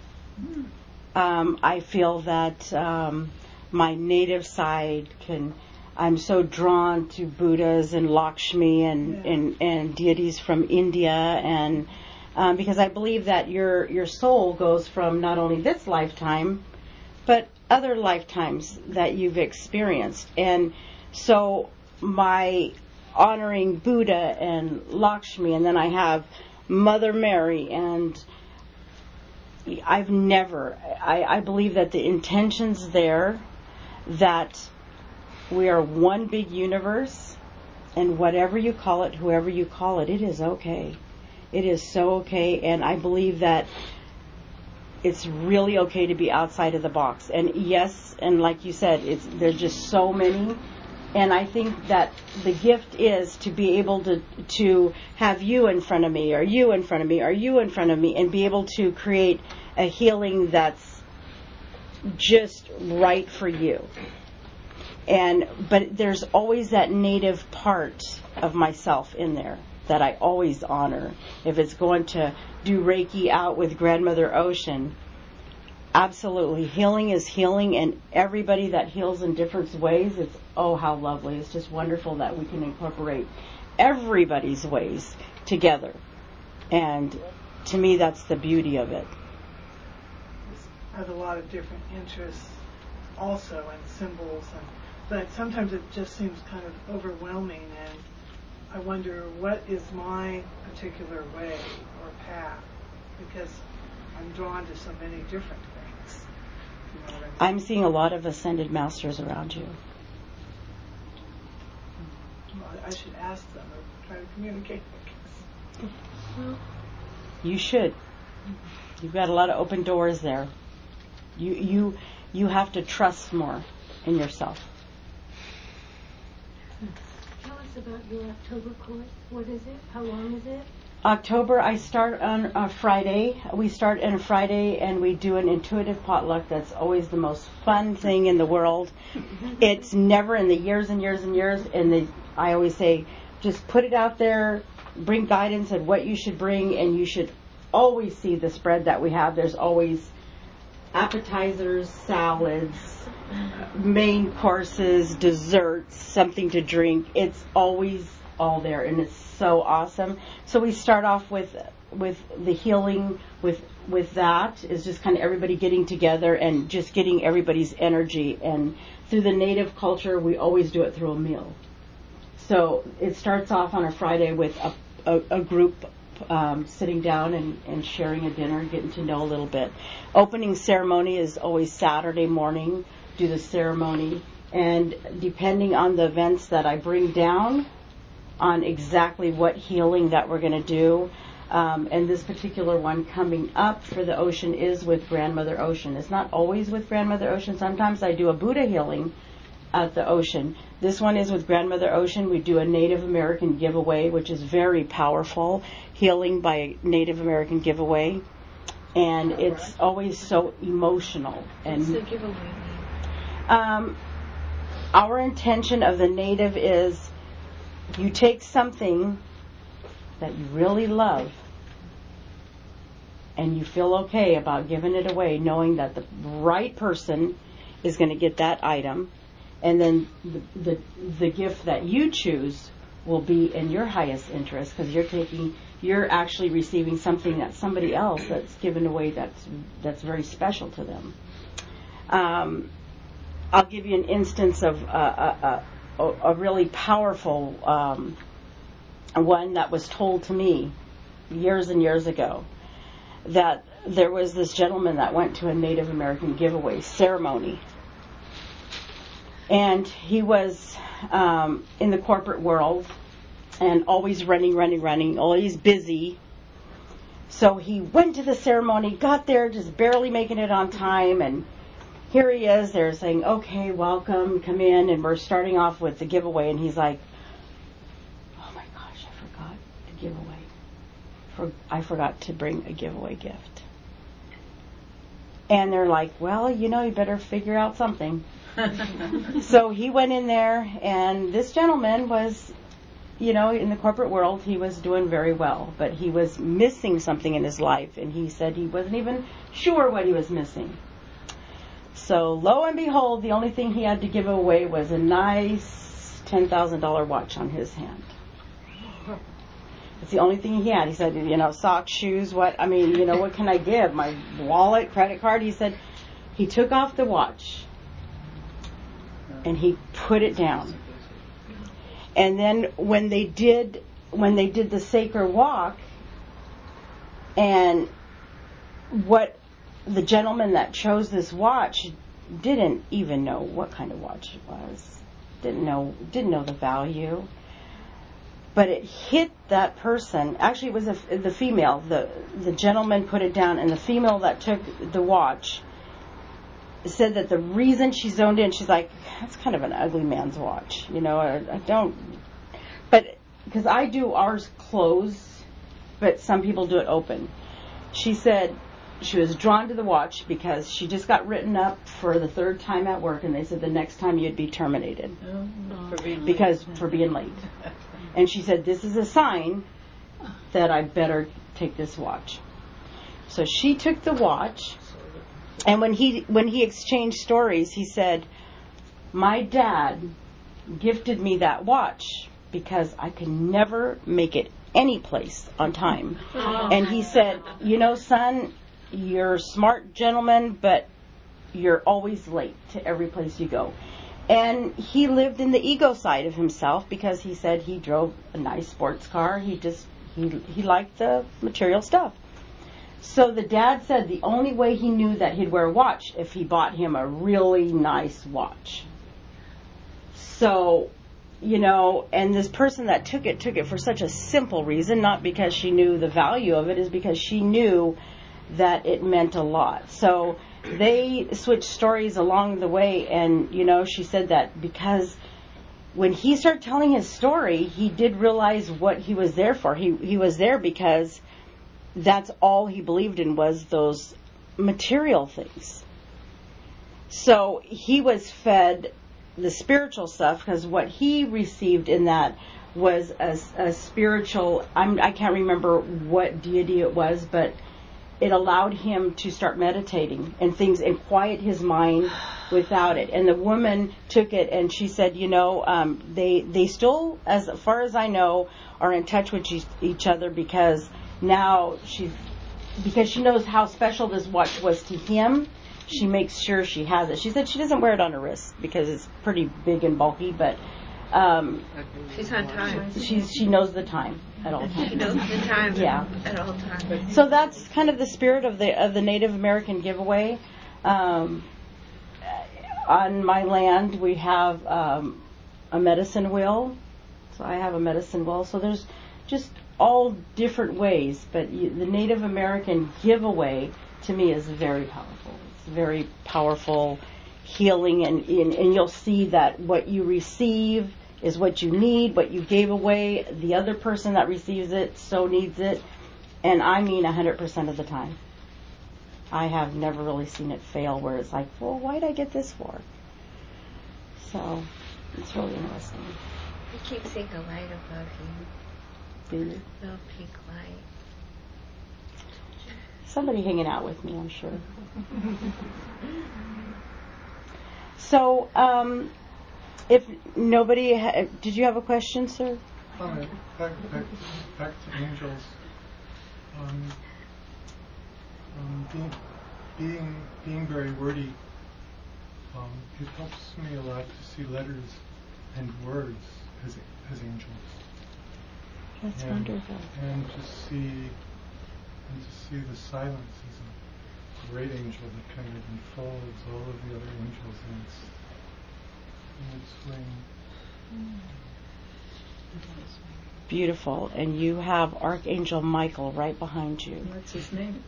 Um, I feel that um, my native side can. I'm so drawn to Buddhas and Lakshmi and Yeah. and, and deities from India, and um, because I believe that your your soul goes from not only this lifetime, but other lifetimes that you've experienced, and so my honoring Buddha and Lakshmi, and then I have Mother Mary, and I've never, I, I believe that the intention's there, that we are one big universe, and whatever you call it, whoever you call it, it is okay. It is so okay, and I believe that it's really okay to be outside of the box. And yes, and like you said, it's there's just so many. And I think that the gift is to be able to to have you in front of me, or you in front of me, or you in front of me, and be able to create a healing that's just right for you. And but there's always that native part of myself in there that I always honor. If it's going to do Reiki out with Grandmother Ocean, absolutely. Healing is healing, and everybody that heals in different ways, it's, oh, how lovely. It's just wonderful that we can incorporate everybody's ways together. And to me, that's the beauty of it. I have a lot of different interests also, and symbols, and but sometimes it just seems kind of overwhelming, and I wonder what is my particular way or path, because I'm drawn to so many different things. You know what I mean? I'm seeing a lot of ascended masters around you. Well, I should ask them or try to communicate with them. You should. You've got a lot of open doors there. You you you have to trust more in yourself. Tell us about your October course. What is it? How long is it? October, I start on a Friday. We start on a Friday, and we do an intuitive potluck. That's always the most fun thing in the world. It's never in the years and years and years. And the, I always say, just put it out there, bring guidance on what you should bring, and you should always see the spread that we have. There's always appetizers, salads, main courses, desserts, something to drink. It's always all there, and it's so awesome. So we start off with with the healing with with that is just kind of everybody getting together and just getting everybody's energy. And through the native culture, we always do it through a meal. So it starts off on a Friday with a a, a group um, sitting down and, and sharing a dinner, getting to know a little bit. Opening ceremony is always Saturday morning. Do the ceremony, and depending on the events that I bring down, on exactly what healing that we're going to do. Um, and this particular one coming up for the ocean is with Grandmother Ocean. It's not always with Grandmother Ocean. Sometimes I do a Buddha healing at the ocean. This one is with Grandmother Ocean. We do a Native American giveaway, which is very powerful. Healing by Native American giveaway. And it's always so emotional. And What's the giveaway? um, our intention of the Native is you take something that you really love and you feel okay about giving it away, knowing that the right person is going to get that item, and then the, the the gift that you choose will be in your highest interest, because you're taking you're actually receiving something that somebody else that's given away that's that's very special to them. Um, I'll give you an instance of uh, a, a, a really powerful um, one that was told to me years and years ago. That there was this gentleman that went to a Native American giveaway ceremony, and he was um, in the corporate world and always running, running, running, always busy. So he went to the ceremony, got there just barely making it on time, and here he is. They're saying, okay, welcome, come in, and we're starting off with the giveaway, and he's like, oh my gosh, I forgot the giveaway. for, I forgot to bring a giveaway gift. And they're like, well, you know, you better figure out something. So he went in there, and this gentleman was, you know, in the corporate world, he was doing very well, but he was missing something in his life, and he said he wasn't even sure what he was missing. So lo and behold, the only thing he had to give away was a nice ten thousand dollars watch on his hand. It's the only thing he had. He said, you know, socks, shoes, what, I mean, you know, what can I give? My wallet, credit card? He said, he took off the watch and he put it down. And then when they did, when they did the sacred walk, and what the gentleman that chose this watch didn't even know what kind of watch it was, didn't know, didn't know the value. But it hit that person. Actually, it was a, the female. The the gentleman put it down, and the female that took the watch said that the reason she zoned in, she's like, that's kind of an ugly man's watch. You know, I, I don't... But, because I do ours closed, but some people do it open. She said she was drawn to the watch because she just got written up for the third time at work, and they said the next time you'd be terminated. Oh, no. For being because late. For being late. And she said, this is a sign that I better take this watch. So she took the watch, and when he when he exchanged stories, he said, my dad gifted me that watch because I could never make it any place on time. And he said, you know, son, you're a smart gentleman, but you're always late to every place you go. And he lived in the ego side of himself because he said he drove a nice sports car. He just, he he liked the material stuff. So the dad said the only way he knew that he'd wear a watch if he bought him a really nice watch. So, you know, and this person that took it, took it for such a simple reason, not because she knew the value of it, is because she knew that it meant a lot. So they switched stories along the way, and, you know, she said that because when he started telling his story, he did realize what he was there for. He he was there because that's all he believed in was those material things. So he was fed the spiritual stuff because what he received in that was a, a spiritual, I'm, I can't remember what deity it was, but it allowed him to start meditating and things and quiet his mind without it. And the woman took it and she said, you know, um, they they still, as far as I know, are in touch with each, each other because now she's, because she knows how special this watch was to him, she makes sure she has it. She said she doesn't wear it on her wrist because it's pretty big and bulky, but um, she's on time. She's she knows the time at all times. She knows the time. Yeah. At all times. So that's kind of the spirit of the of the Native American giveaway. Um, on my land, we have um, a medicine wheel. So I have a medicine wheel. So there's just all different ways, but you, the Native American giveaway to me is very powerful. It's very powerful healing, and, and and you'll see that what you receive is what you need, what you gave away, the other person that receives it so needs it, and I mean one hundred percent of the time. I have never really seen it fail where it's like, well, why did I get this for? So, it's really interesting. I keep seeing a light above you. Do you? Little pink light. Somebody hanging out with me, I'm sure. So, um, if nobody, ha- did you have a question, sir? Uh, back, back, back to angels. Um, um, being, being, being very wordy, um, it helps me a lot to see letters and words as as angels. That's and, wonderful. And to see, and to see the silence as a great angel that kind of enfolds all of the other angels in its in its wing. Beautiful. And you have Archangel Michael right behind you. What's his name?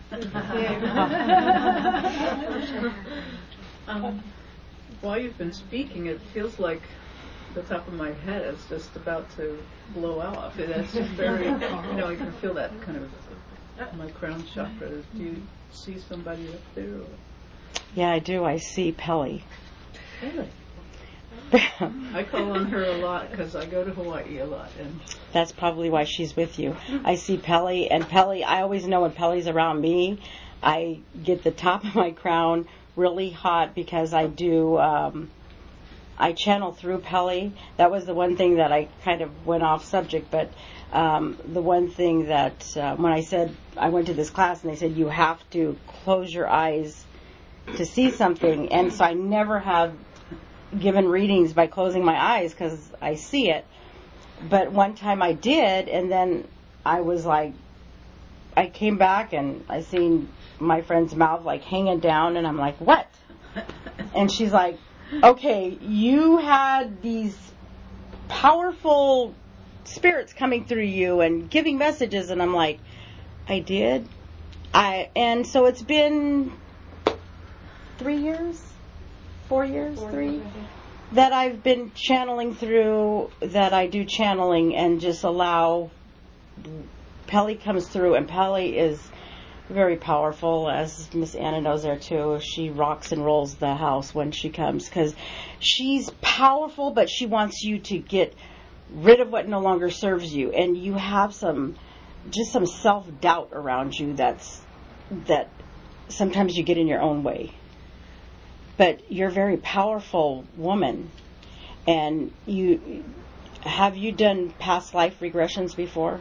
um, while you've been speaking, it feels like the top of my head is just about to blow off. That's just very, you know, I can feel that kind of my crown chakra. Do you see somebody up there? Or? Yeah, I do. I see Pelly. Really? I call on her a lot because I go to Hawaii a lot, and that's probably why she's with you. I see Pelly, and Pelly, I always know when Pelly's around me, I get the top of my crown really hot because I do, um, I channel through Pelly. That was the one thing that I kind of went off subject, but um, the one thing that uh, when I said, I went to this class and they said you have to close your eyes to see something, and so I never have given readings by closing my eyes because I see it. But one time I did, and then I was like, I came back and I seen my friend's mouth like hanging down, and I'm like, what? And she's like, okay, you had these powerful spirits coming through you and giving messages, and I'm like, I did. I and so it's been three years, four years, Four three. years, I think. That I've been channeling through, that I do channeling and just allow, Pelly comes through, and Pelly is very powerful, as Miss Anna knows there too. She rocks and rolls the house when she comes because she's powerful, but she wants you to get rid of what no longer serves you, and you have some, just some self-doubt around you that's, that sometimes you get in your own way. But you're a very powerful woman, and you have you done past life regressions before?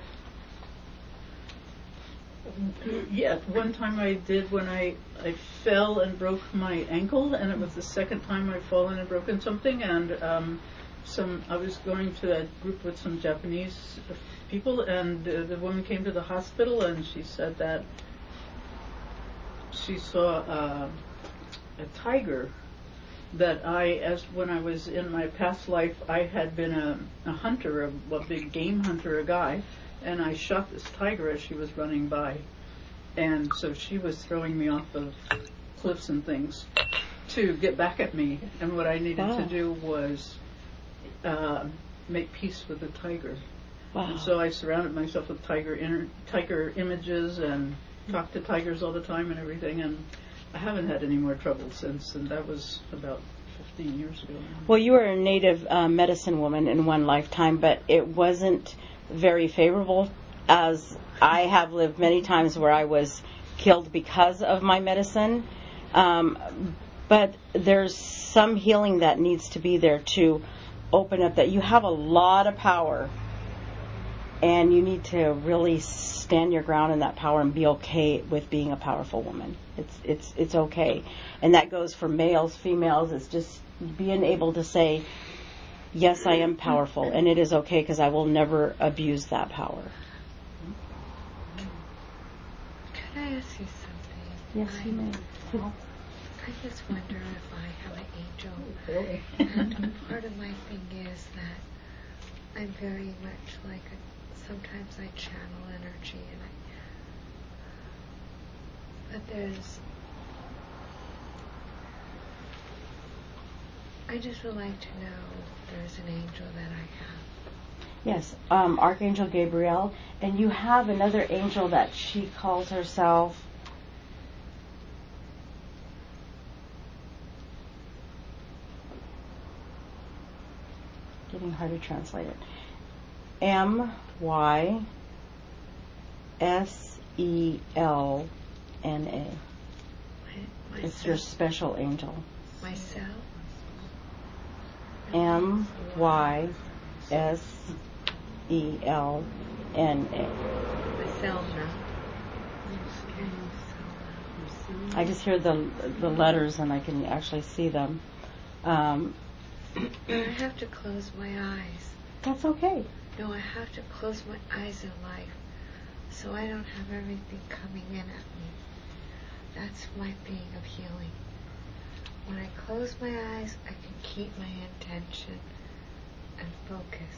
Yeah, one time I did when I, I fell and broke my ankle, and it was the second time I'd fallen and broken something, and um, some I was going to a group with some Japanese people, and uh, the woman came to the hospital, and she said that she saw uh, a tiger that I, as when I was in my past life, I had been a, a hunter, a, a big game hunter, a guy, and I shot this tiger as she was running by. And so she was throwing me off of cliffs and things to get back at me. And what I needed Wow. to do was uh, make peace with the tiger. Wow. And so I surrounded myself with tiger inner, tiger images and talked to tigers all the time and everything. And I haven't had any more trouble since. And that was about fifteen years ago. Well, you were a native uh, medicine woman in one lifetime, but it wasn't very favorable, as I have lived many times where I was killed because of my medicine. Um, but there's some healing that needs to be there to open up that you have a lot of power, and you need to really stand your ground in that power and be okay with being a powerful woman. It's it's it's okay. And that goes for males, females. It's just being able to say, yes, I am powerful, and it is okay because I will never abuse that power. Can I ask you something? Yes, you may. I just wonder if I have an angel. And part of my thing is that I'm very much like a, sometimes I channel energy, and I. But there's. I just would like to know if there's an angel that I have. Yes, um, Archangel Gabriel, and you have another angel that she calls herself. Getting hard to translate it. M Y S E L N A. It's your special angel. Myself? M Y S E L N A. Myself now. I just hear the the letters and I can actually see them. Um, I have to close my eyes. That's okay. No, I have to close my eyes in life so I don't have everything coming in at me. That's my thing of healing. When I close my eyes, I can keep my intention and focus.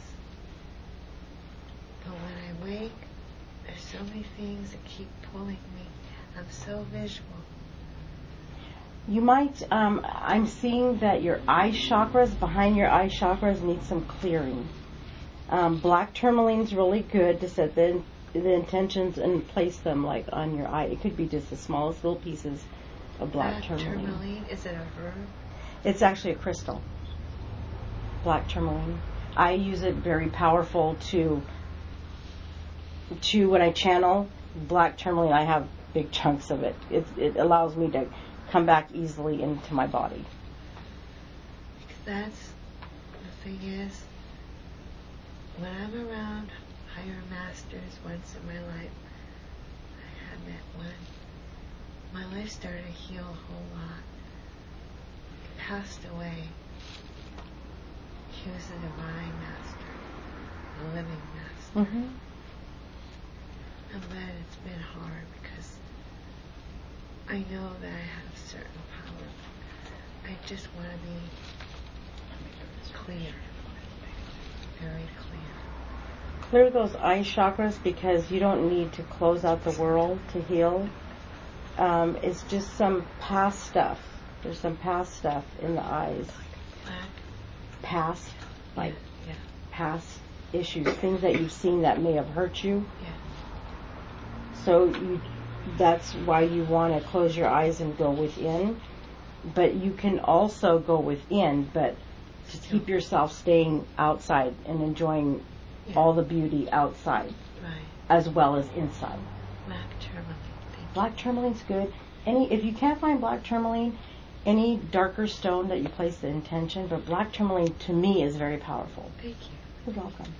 But when I wake, there's so many things that keep pulling me. I'm so visual. You might, um, I'm seeing that your eye chakras, behind your eye chakras, need some clearing. Um, black tourmaline's really good to set the, the intentions and place them like on your eye. It could be just the smallest little pieces of black Black tourmaline. tourmaline, is it a verb? It's actually a crystal. Black tourmaline. I use it very powerful to, to when I channel black tourmaline, I have big chunks of it. It, it allows me to come back easily into my body. That's, the thing is, when I'm around higher masters once in my life, I have met one, my life started to heal a whole lot. He passed away. He was a divine master, a living master. Mm-hmm. I'm glad it's been hard because I know that I have certain powers. I just want to be clear, very clear. Clear those eye chakras because you don't need to close out the world to heal. Um, it's just some past stuff. There's some past stuff in the eyes. Black. Past, like Yeah. past issues, things that you've seen that may have hurt you. Yeah. So you, that's why you want to close your eyes and go within. But you can also go within, but to keep yourself staying outside and enjoying Yeah. all the beauty outside Right. as well as inside. Black tourmaline. Thank Black tourmaline's good. Any if you can't find black tourmaline, any darker stone that you place the intention, but black tourmaline to me is very powerful. Thank you. You're welcome.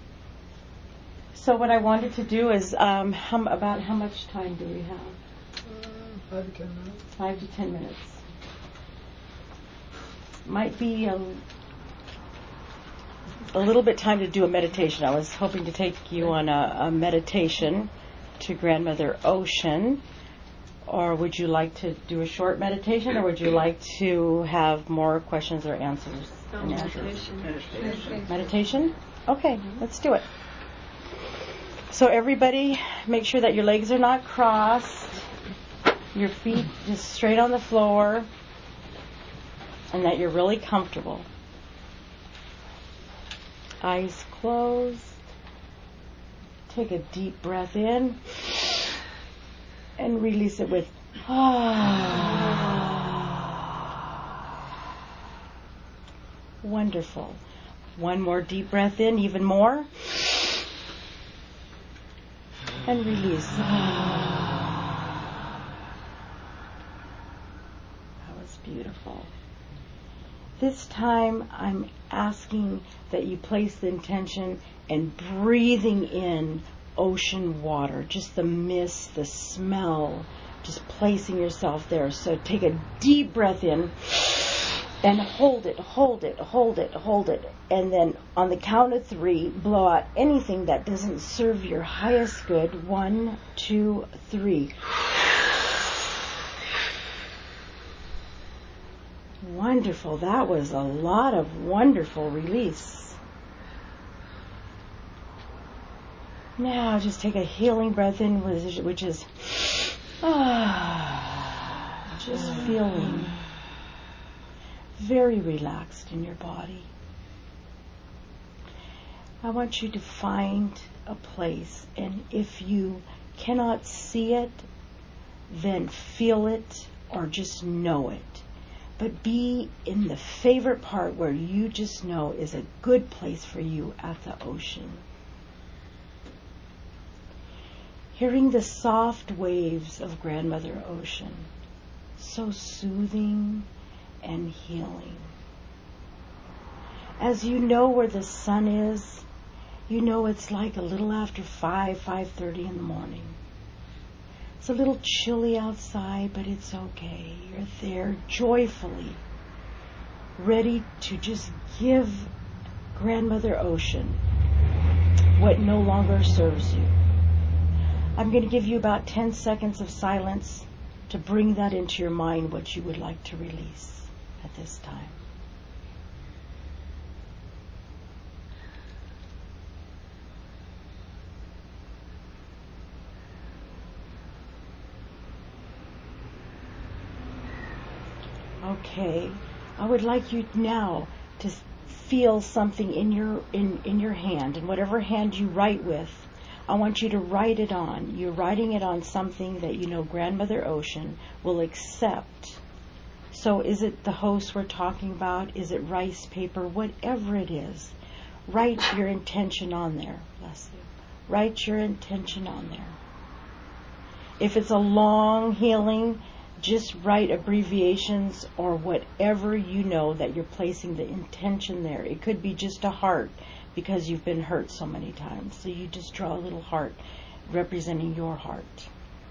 So what I wanted to do is, um, how, about how much time do we have? Uh, five to ten minutes. Five to ten minutes. Might be a, a little bit time to do a meditation. I was hoping to take you on a, a meditation to Grandmother Ocean. Or would you like to do a short meditation, or would you like to have more questions or answers? No, and answers? meditation. Meditation. Meditation? Okay, let's do it. So everybody, make sure that your legs are not crossed, your feet just straight on the floor, and that you're really comfortable. Eyes closed. Take a deep breath in. And release it with ah. Wonderful. One more deep breath in, even more. And release. That was beautiful. This time I'm asking that you place the intention and breathing in ocean water, just the mist, the smell, just placing yourself there. So take a deep breath in and hold it, hold it, hold it, hold it. And then on the count of three, blow out anything that doesn't serve your highest good. One, two, three. Wonderful. That was a lot of wonderful release. Now just take a healing breath in, which is ah, just feeling very relaxed in your body. I want you to find a place, and if you cannot see it, then feel it or just know it. But be in the favorite part where you just know is a good place for you at the ocean. Hearing the soft waves of Grandmother Ocean, so soothing and healing. As you know where the sun is, you know it's like a little after five, five thirty in the morning. It's a little chilly outside, but it's okay. You're there joyfully, ready to just give Grandmother Ocean what no longer serves you. I'm going to give you about ten seconds of silence to bring that into your mind, what you would like to release at this time. Okay, I would like you now to feel something in your in, in your hand, and whatever hand you write with, I want you to write it on. You're writing it on something that you know Grandmother Ocean will accept. So is it the host we're talking about? Is it rice paper? Whatever it is, write your intention on there. Bless you. Write your intention on there. If it's a long healing, just write abbreviations or whatever you know that you're placing the intention there. It could be just a heart because you've been hurt so many times. So you just draw a little heart representing your heart.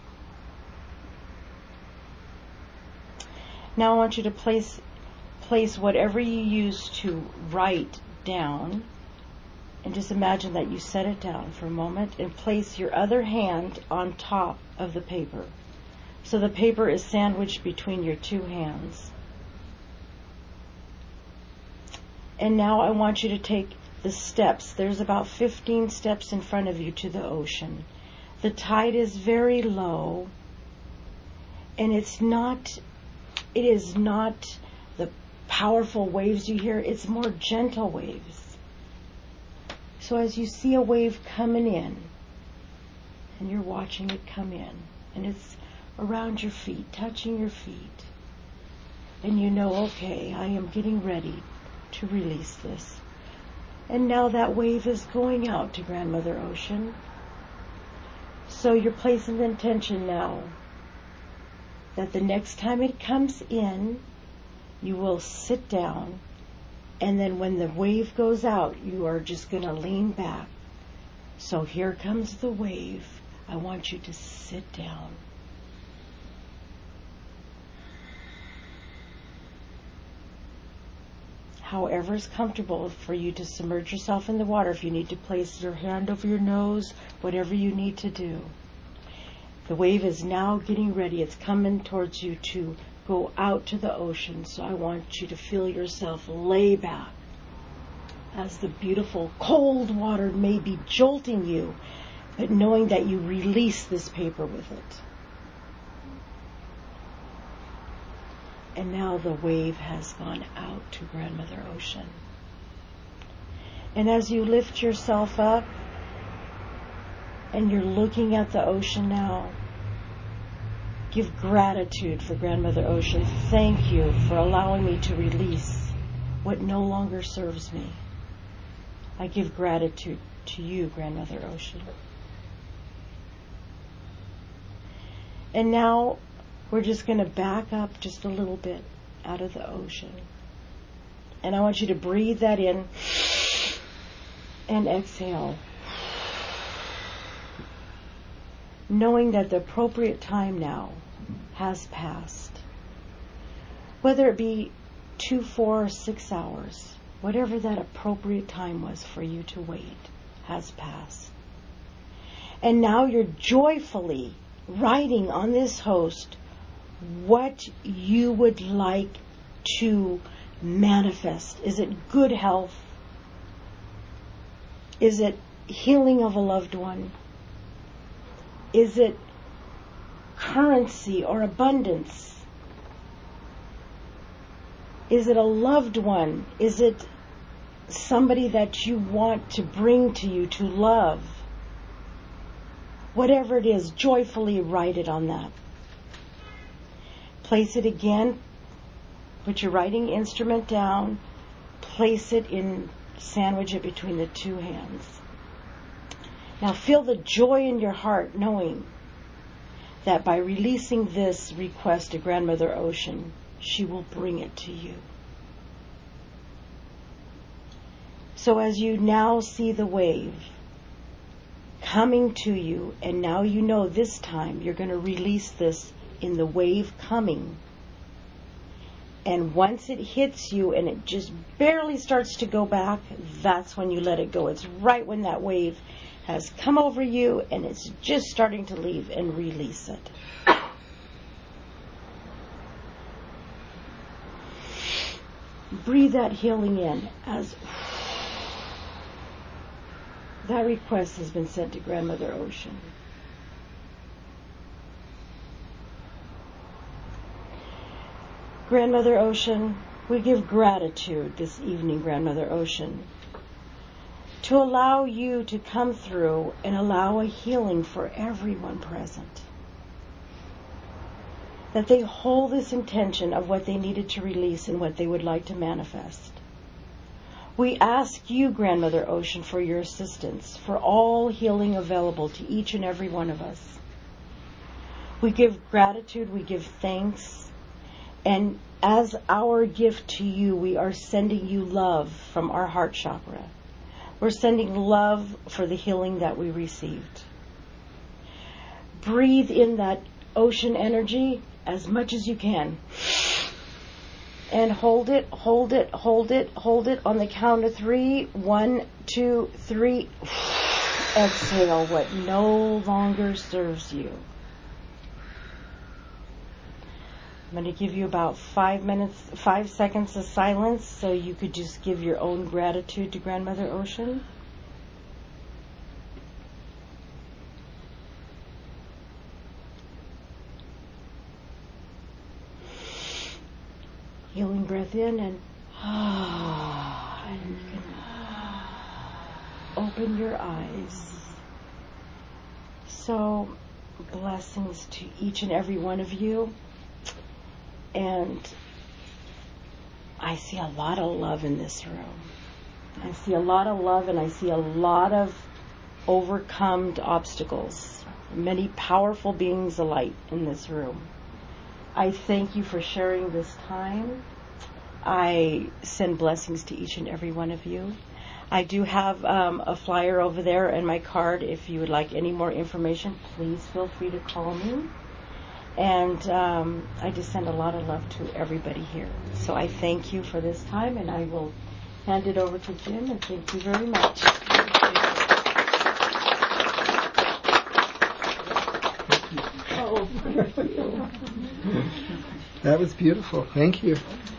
Now I want you to place place whatever you use to write down, and just imagine that you set it down for a moment and place your other hand on top of the paper. So the paper is sandwiched between your two hands. And now I want you to take the steps. There's about fifteen steps in front of you to the ocean. The tide is very low, and it's not, it is not the powerful waves you hear, it's more gentle waves. So as you see a wave coming in, and you're watching it come in, and it's around your feet, touching your feet, and you know, okay, I am getting ready to release this. And now that wave is going out to Grandmother Ocean. So you're placing the intention now that the next time it comes in, you will sit down, and then when the wave goes out, you are just going to lean back. So here comes the wave. I want you to sit down. However is comfortable for you to submerge yourself in the water. If you need to place your hand over your nose, whatever you need to do. The wave is now getting ready. It's coming towards you to go out to the ocean. So I want you to feel yourself lay back as the beautiful cold water may be jolting you, but knowing that you release this paper with it. And now the wave has gone out to Grandmother Ocean. And as you lift yourself up and you're looking at the ocean now, give gratitude for Grandmother Ocean. Thank you for allowing me to release what no longer serves me. I give gratitude to you, Grandmother Ocean. And now we're just going to back up just a little bit out of the ocean. And I want you to breathe that in and exhale, knowing that the appropriate time now has passed. Whether it be two, four, or six hours, whatever that appropriate time was for you to wait has passed. And now you're joyfully writing on this host what you would like to manifest. Is it good health? Is it healing of a loved one? Is it currency or abundance? Is it a loved one? Is it somebody that you want to bring to you to love? Whatever it is, joyfully write it on that. Place it again. Put your writing instrument down. Place it in, sandwich it between the two hands. Now feel the joy in your heart knowing that by releasing this request to Grandmother Ocean, she will bring it to you. So as you now see the wave coming to you, and now you know this time you're going to release this in the wave coming. And once it hits you and it just barely starts to go back, that's when you let it go. It's right when that wave has come over you and it's just starting to leave, and release it. Breathe that healing in as that request has been sent to Grandmother Ocean. Grandmother Ocean, we give gratitude this evening, Grandmother Ocean, to allow you to come through and allow a healing for everyone present. That they hold this intention of what they needed to release and what they would like to manifest. We ask you, Grandmother Ocean, for your assistance, for all healing available to each and every one of us. We give gratitude, we give thanks, and as our gift to you, we are sending you love from our heart chakra. We're sending love for the healing that we received. Breathe in that ocean energy as much as you can. And hold it, hold it, hold it, hold it on the count of three. One, two, three. Exhale what no longer serves you. I'm going to give you about five minutes, five seconds of silence so you could just give your own gratitude to Grandmother Ocean. Healing breath in and, and you can open your eyes. So, blessings to each and every one of you. And I see a lot of love in this room. I see a lot of love, and I see a lot of overcome obstacles. Many powerful beings of light in this room. I thank you for sharing this time. I send blessings to each and every one of you. I do have um, a flyer over there and my card. If you would like any more information, please feel free to call me. And um, I just send a lot of love to everybody here. So I thank you for this time, and I will hand it over to Jim, and thank you very much. That was beautiful. Thank you.